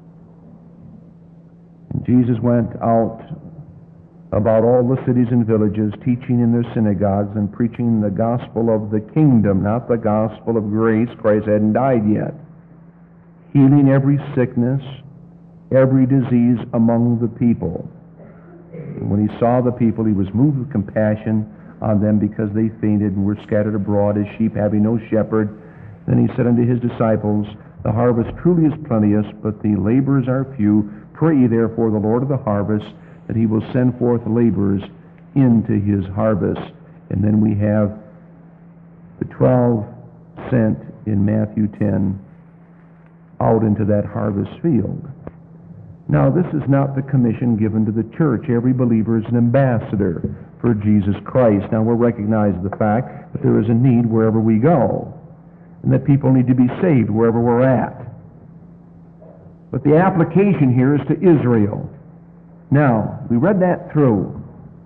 And Jesus went out about all the cities and villages, teaching in their synagogues and preaching the gospel of the kingdom, not the gospel of grace. Christ hadn't died yet. Healing every sickness, every disease among the people. And when he saw the people, he was moved with compassion on them because they fainted and were scattered abroad as sheep having no shepherd. Then he said unto his disciples, The harvest truly is plenteous, but the laborers are few. Pray ye therefore the Lord of the harvest, that he will send forth laborers into his harvest. And then we have the 12 sent in Matthew 10 out into that harvest field. Now, this is not the commission given to the church. Every believer is an ambassador for Jesus Christ. Now, we'll recognize the fact that there is a need wherever we go, and that people need to be saved wherever we're at. But the application here is to Israel. Now, we read that through.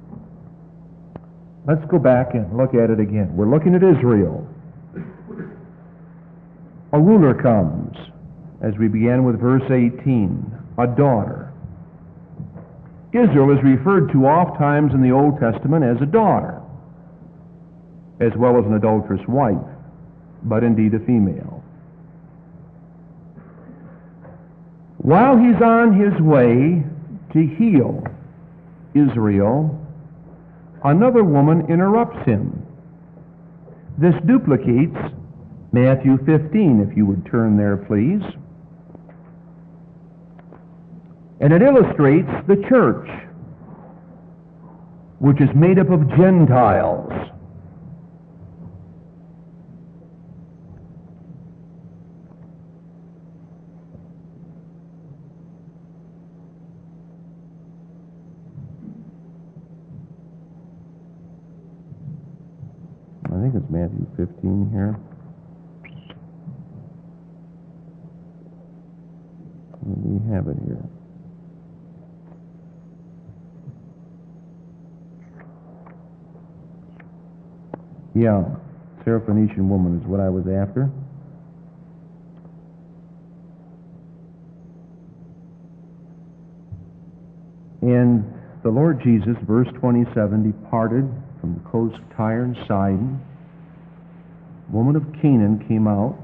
Let's go back and look at it again. We're looking at Israel. A ruler comes, as we began with verse 18, a daughter. Israel is referred to oft times in the Old Testament as a daughter, as well as an adulterous wife, but indeed a female. While he's on his way to heal Israel, another woman interrupts him. This duplicates Matthew 15, if you would turn there, please. And it illustrates the church, which is made up of Gentiles. I think it's Matthew 15 here. We have it here. Yeah, Syrophoenician woman is what I was after. And the Lord Jesus, verse 27, departed from the coast of Tyre and Sidon. A woman of Canaan came out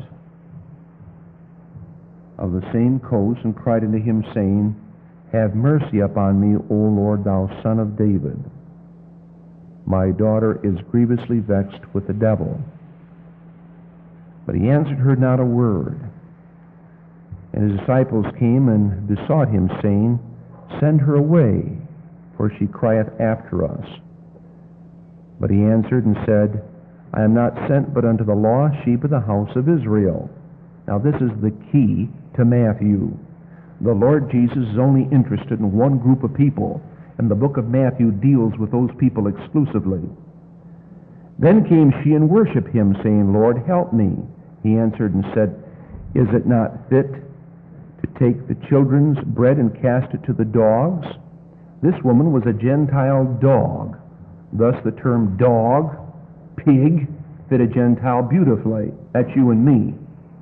of the same coast and cried unto him, saying, Have mercy upon me, O Lord, thou Son of David. My daughter is grievously vexed with the devil. But he answered her not a word. And his disciples came and besought him, saying, Send her away, for she crieth after us. But he answered and said, I am not sent but unto the lost sheep of the house of Israel. Now this is the key to Matthew. The Lord Jesus is only interested in one group of people, and the book of Matthew deals with those people exclusively. Then came she and worshipped him, saying, Lord, help me. He answered and said, Is it not fit to take the children's bread and cast it to the dogs? This woman was a Gentile dog. Thus the term dog, pig, fit a Gentile beautifully. That's you and me.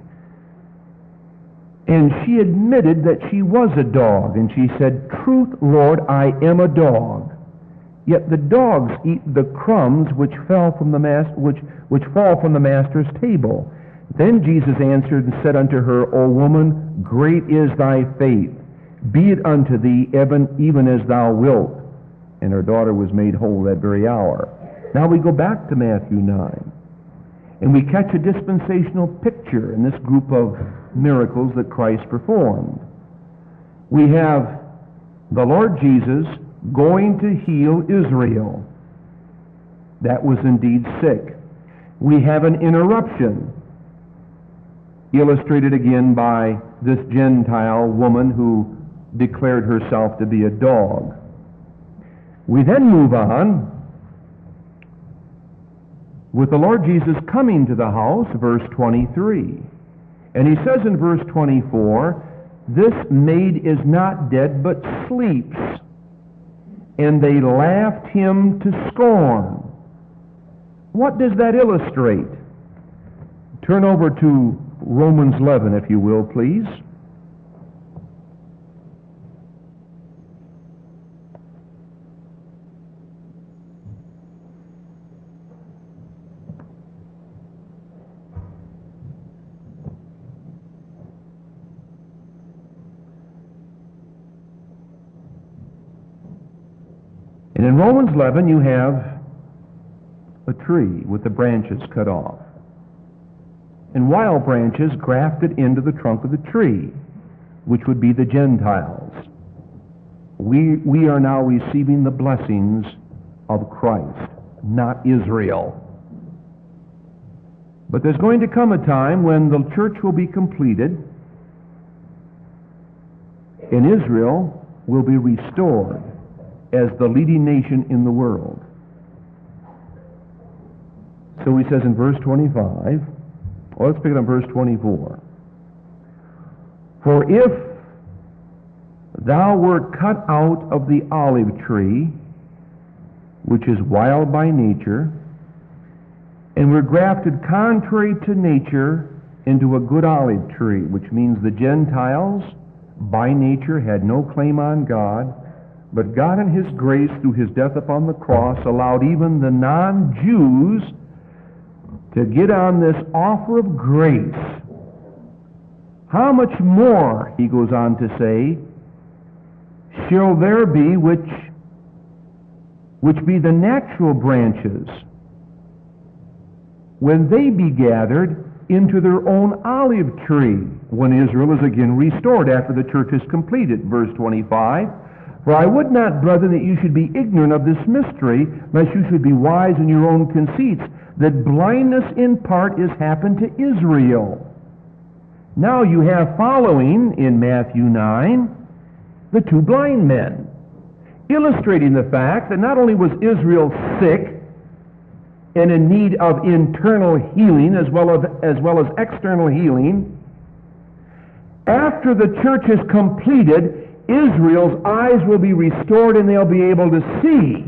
And she admitted that she was a dog, and she said, Truth, Lord, I am a dog. Yet the dogs eat the crumbs which fall from the master's table. Then Jesus answered and said unto her, O woman, great is thy faith. Be it unto thee even as thou wilt. And her daughter was made whole that very hour. Now we go back to Matthew 9. And we catch a dispensational picture in this group of miracles that Christ performed. We have the Lord Jesus going to heal Israel. That was indeed sick. We have an interruption, illustrated again by this Gentile woman who declared herself to be a dog. We then move on with the Lord Jesus coming to the house, verse 23. And he says in verse 24, This maid is not dead, but sleeps. And they laughed him to scorn. What does that illustrate? Turn over to Romans 11, if you will, please. And in Romans 11, you have a tree with the branches cut off, and wild branches grafted into the trunk of the tree, which would be the Gentiles. We are now receiving the blessings of Christ, not Israel. But there's going to come a time when the church will be completed, and Israel will be restored as the leading nation in the world. So he says in verse 25, let's pick it up verse 24. For if thou wert cut out of the olive tree, which is wild by nature, and were grafted contrary to nature into a good olive tree, which means the Gentiles by nature had no claim on God, but God in His grace through His death upon the cross allowed even the non-Jews to get on this offer of grace. How much more, he goes on to say, shall there be which be the natural branches, when they be gathered into their own olive tree, when Israel is again restored after the church is completed. Verse 25, for I would not, brethren, that you should be ignorant of this mystery, lest you should be wise in your own conceits, that blindness in part is happened to Israel. Now you have following in Matthew 9 the two blind men, illustrating the fact that not only was Israel sick and in need of internal healing as well as external healing, after the church is completed, Israel's eyes will be restored and they'll be able to see,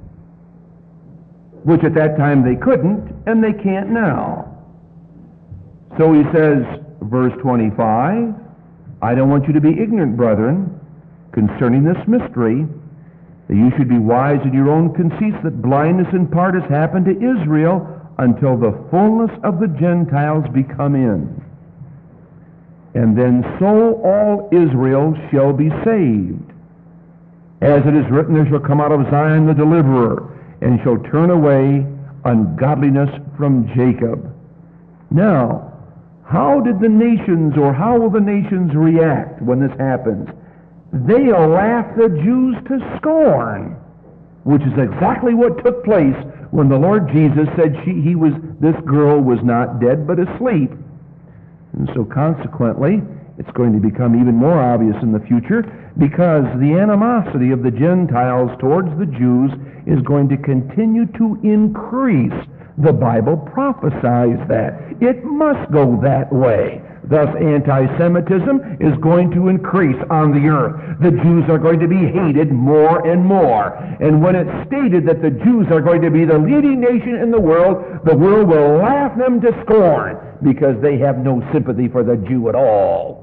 which at that time they couldn't, and they can't now. So he says, verse 25, I don't want you to be ignorant, brethren, concerning this mystery, that you should be wise in your own conceits, that blindness in part has happened to Israel until the fullness of the Gentiles be come in. And then so all Israel shall be saved. As it is written, there shall come out of Zion the deliverer, and shall turn away ungodliness from Jacob. Now, how did the nations, or how will the nations react when this happens? They'll laugh the Jews to scorn, which is exactly what took place when the Lord Jesus said this girl was not dead but asleep. And so consequently, it's going to become even more obvious in the future, because the animosity of the Gentiles towards the Jews is going to continue to increase. The Bible prophesies that. It must go that way. Thus, anti-Semitism is going to increase on the earth. The Jews are going to be hated more and more. And when it's stated that the Jews are going to be the leading nation in the world will laugh them to scorn, because they have no sympathy for the Jew at all.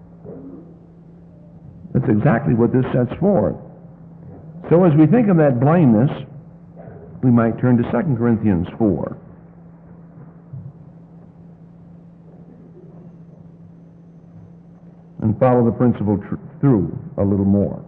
That's exactly what this sets forth. So as we think of that blindness, we might turn to 2 Corinthians 4. And follow the principle through a little more.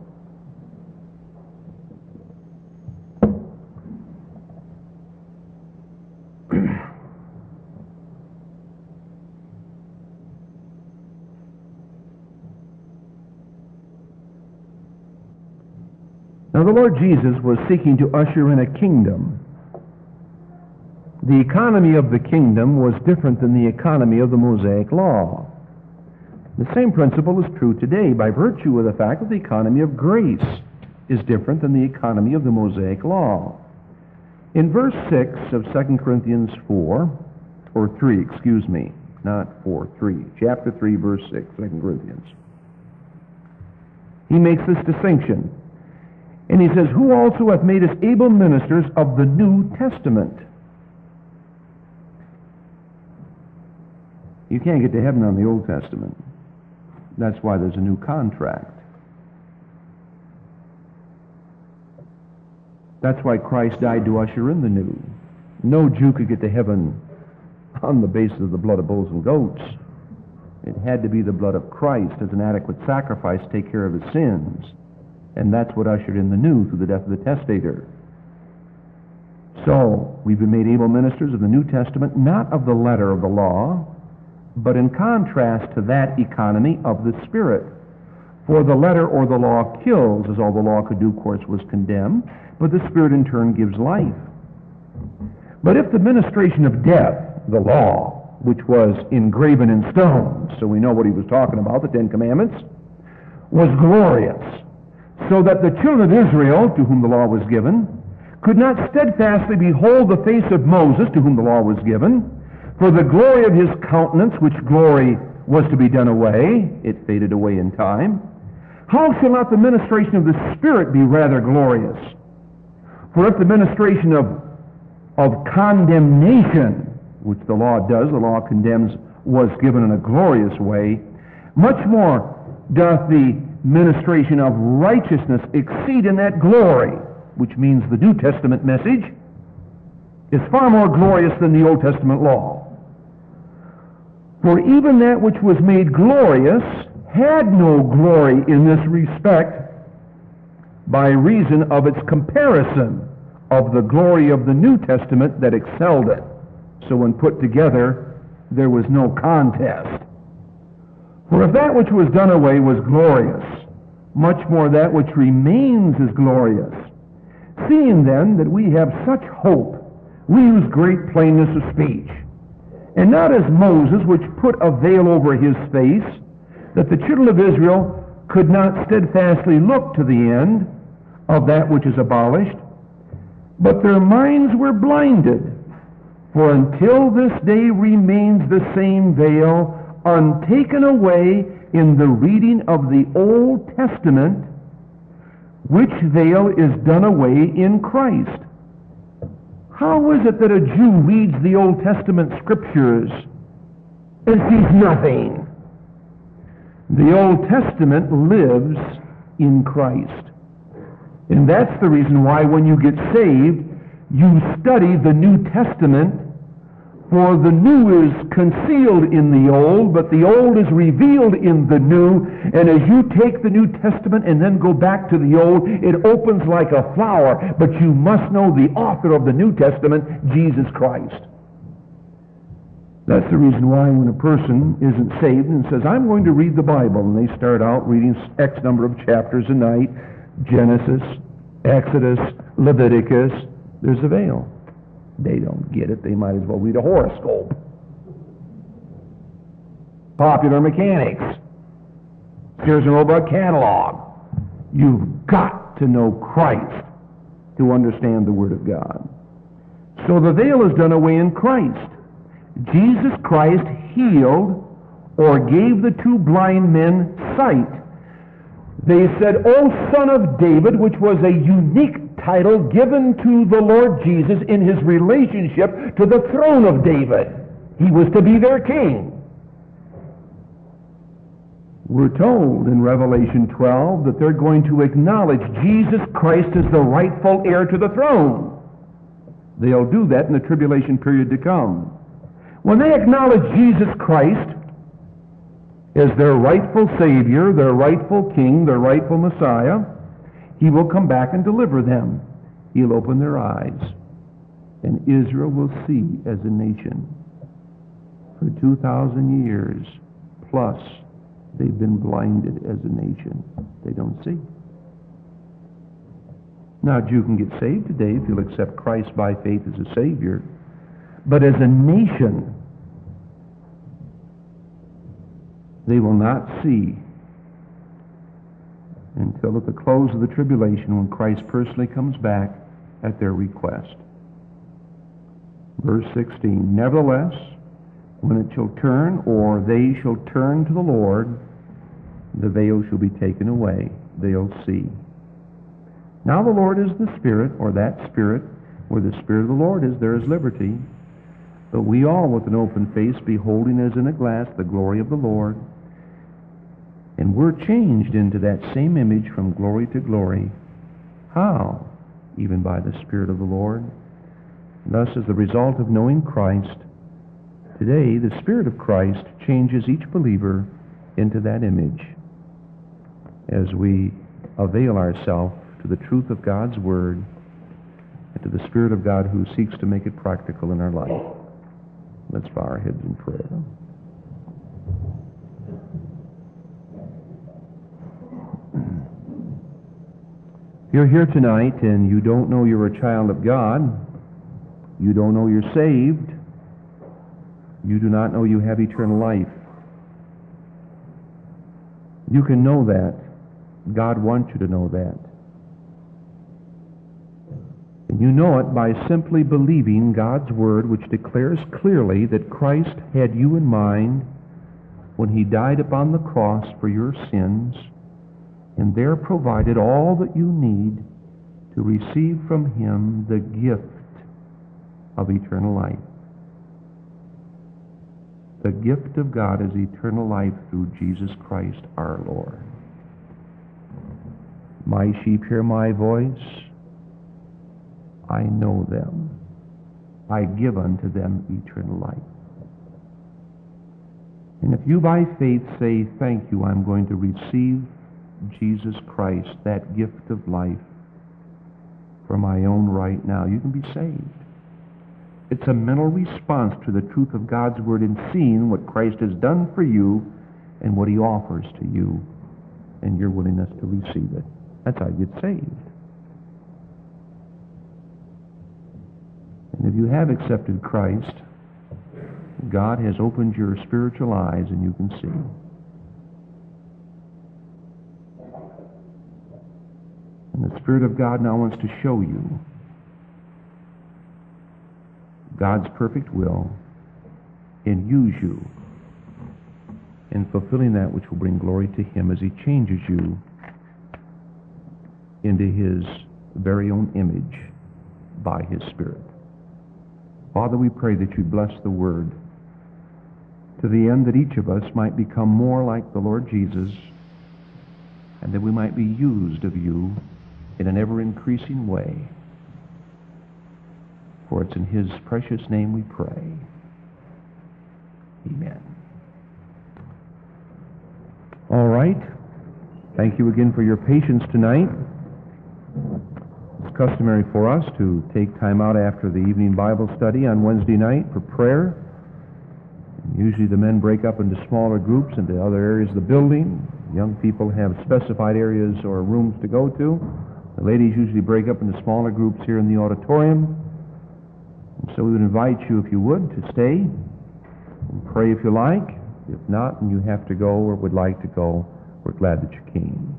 Now the Lord Jesus was seeking to usher in a kingdom. The economy of the kingdom was different than the economy of the Mosaic law. The same principle is true today by virtue of the fact that the economy of grace is different than the economy of the Mosaic law. In verse 6 of 2 Corinthians 4, or 3, excuse me, not 4, 3, chapter 3, verse 6, 2 Corinthians, he makes this distinction. And he says, who also hath made us able ministers of the New Testament. You can't get to heaven on the Old Testament. That's why there's a new contract. That's why Christ died to usher in the new. No Jew could get to heaven on the basis of the blood of bulls and goats. It had to be the blood of Christ as an adequate sacrifice to take care of his sins. And that's what ushered in the new through the death of the testator. So, we've been made able ministers of the New Testament, not of the letter of the law, but in contrast to that economy of the Spirit. For the letter or the law kills, as all the law could do, of course, was condemn, but the Spirit in turn gives life. But if the ministration of death, the law, which was engraven in stone, so we know what he was talking about, the Ten Commandments, was glorious, so that the children of Israel, to whom the law was given, could not steadfastly behold the face of Moses, to whom the law was given, for the glory of his countenance, which glory was to be done away, it faded away in time. How shall not the ministration of the Spirit be rather glorious? For if the ministration of condemnation, which the law does, the law condemns, was given in a glorious way, much more doth the ministration of righteousness exceed in that glory, which means the New Testament message is far more glorious than the Old Testament law. For even that which was made glorious had no glory in this respect by reason of its comparison of the glory of the New Testament that excelled it. So when put together, there was no contest. For if that which was done away was glorious, much more that which remains is glorious. Seeing then that we have such hope, we use great plainness of speech, and not as Moses, which put a veil over his face, that the children of Israel could not steadfastly look to the end of that which is abolished, but their minds were blinded. For until this day remains the same veil, untaken away in the reading of the Old Testament, which veil is done away in Christ. How is it that a Jew reads the Old Testament scriptures and sees nothing? The Old Testament lives in Christ. And that's the reason why when you get saved, you study the New Testament, for the new is concealed in the old, but the old is revealed in the new. And as you take the New Testament and then go back to the old, it opens like a flower, but you must know the author of the New Testament, Jesus Christ. That's the reason why when a person isn't saved and says, I'm going to read the Bible, and they start out reading X number of chapters a night, Genesis, Exodus, Leviticus, there's a veil. They don't get it. They might as well read a horoscope. Popular Mechanics. Here's an Roebuck catalog. You've got to know Christ to understand the Word of God. So the veil is done away in Christ. Jesus Christ healed or gave the two blind men sight. They said, O Son of David, which was a unique title given to the Lord Jesus in his relationship to the throne of David. He was to be their king. We're told in Revelation 12 that they're going to acknowledge Jesus Christ as the rightful heir to the throne. They'll do that in the tribulation period to come. When they acknowledge Jesus Christ as their rightful Savior, their rightful King, their rightful Messiah, He will come back and deliver them. He'll open their eyes, and Israel will see as a nation. For 2,000 years plus, they've been blinded as a nation. They don't see. Now, a Jew can get saved today if he'll accept Christ by faith as a Savior. But as a nation, they will not see until at the close of the tribulation, when Christ personally comes back at their request. Verse 16, Nevertheless, when it shall turn, or they shall turn to the Lord, the veil shall be taken away. They'll see. Now the Lord is the Spirit, or that Spirit, where the Spirit of the Lord is, there is liberty. But we all, with an open face, beholding as in a glass the glory of the Lord, and we're changed into that same image from glory to glory. How? Even by the Spirit of the Lord. Thus, as the result of knowing Christ, today the Spirit of Christ changes each believer into that image as we avail ourselves to the truth of God's Word and to the Spirit of God who seeks to make it practical in our life. Let's bow our heads in prayer. If you're here tonight and you don't know you're a child of God, you don't know you're saved, you do not know you have eternal life, you can know that. God wants you to know that. And you know it by simply believing God's Word, which declares clearly that Christ had you in mind when He died upon the cross for your sins, and there provided all that you need to receive from Him the gift of eternal life. The gift of God is eternal life through Jesus Christ our Lord. My sheep hear my voice. I know them. I give unto them eternal life. And if you by faith say, thank you, I'm going to receive Jesus Christ, that gift of life, for my own right now, you can be saved. It's a mental response to the truth of God's Word in seeing what Christ has done for you and what He offers to you, and your willingness to receive it. That's how you get saved. And if you have accepted Christ, God has opened your spiritual eyes and you can see. And the Spirit of God now wants to show you God's perfect will and use you in fulfilling that which will bring glory to Him as He changes you into His very own image by His Spirit. Father, we pray that you bless the Word to the end that each of us might become more like the Lord Jesus, and that we might be used of you in an ever-increasing way. For it's in His precious name we pray. Amen. All right. Thank you again for your patience tonight. It's customary for us to take time out after the evening Bible study on Wednesday night for prayer. Usually the men break up into smaller groups into other areas of the building. Young people have specified areas or rooms to go to. The ladies usually break up into smaller groups here in the auditorium. And so we would invite you, if you would, to stay and pray if you like. If not, and you have to go or would like to go, we're glad that you came.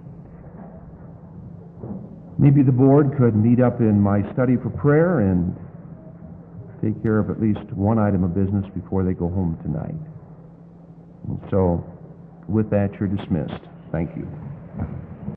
Maybe the board could meet up in my study for prayer and take care of at least one item of business before they go home tonight. And so, with that, you're dismissed. Thank you.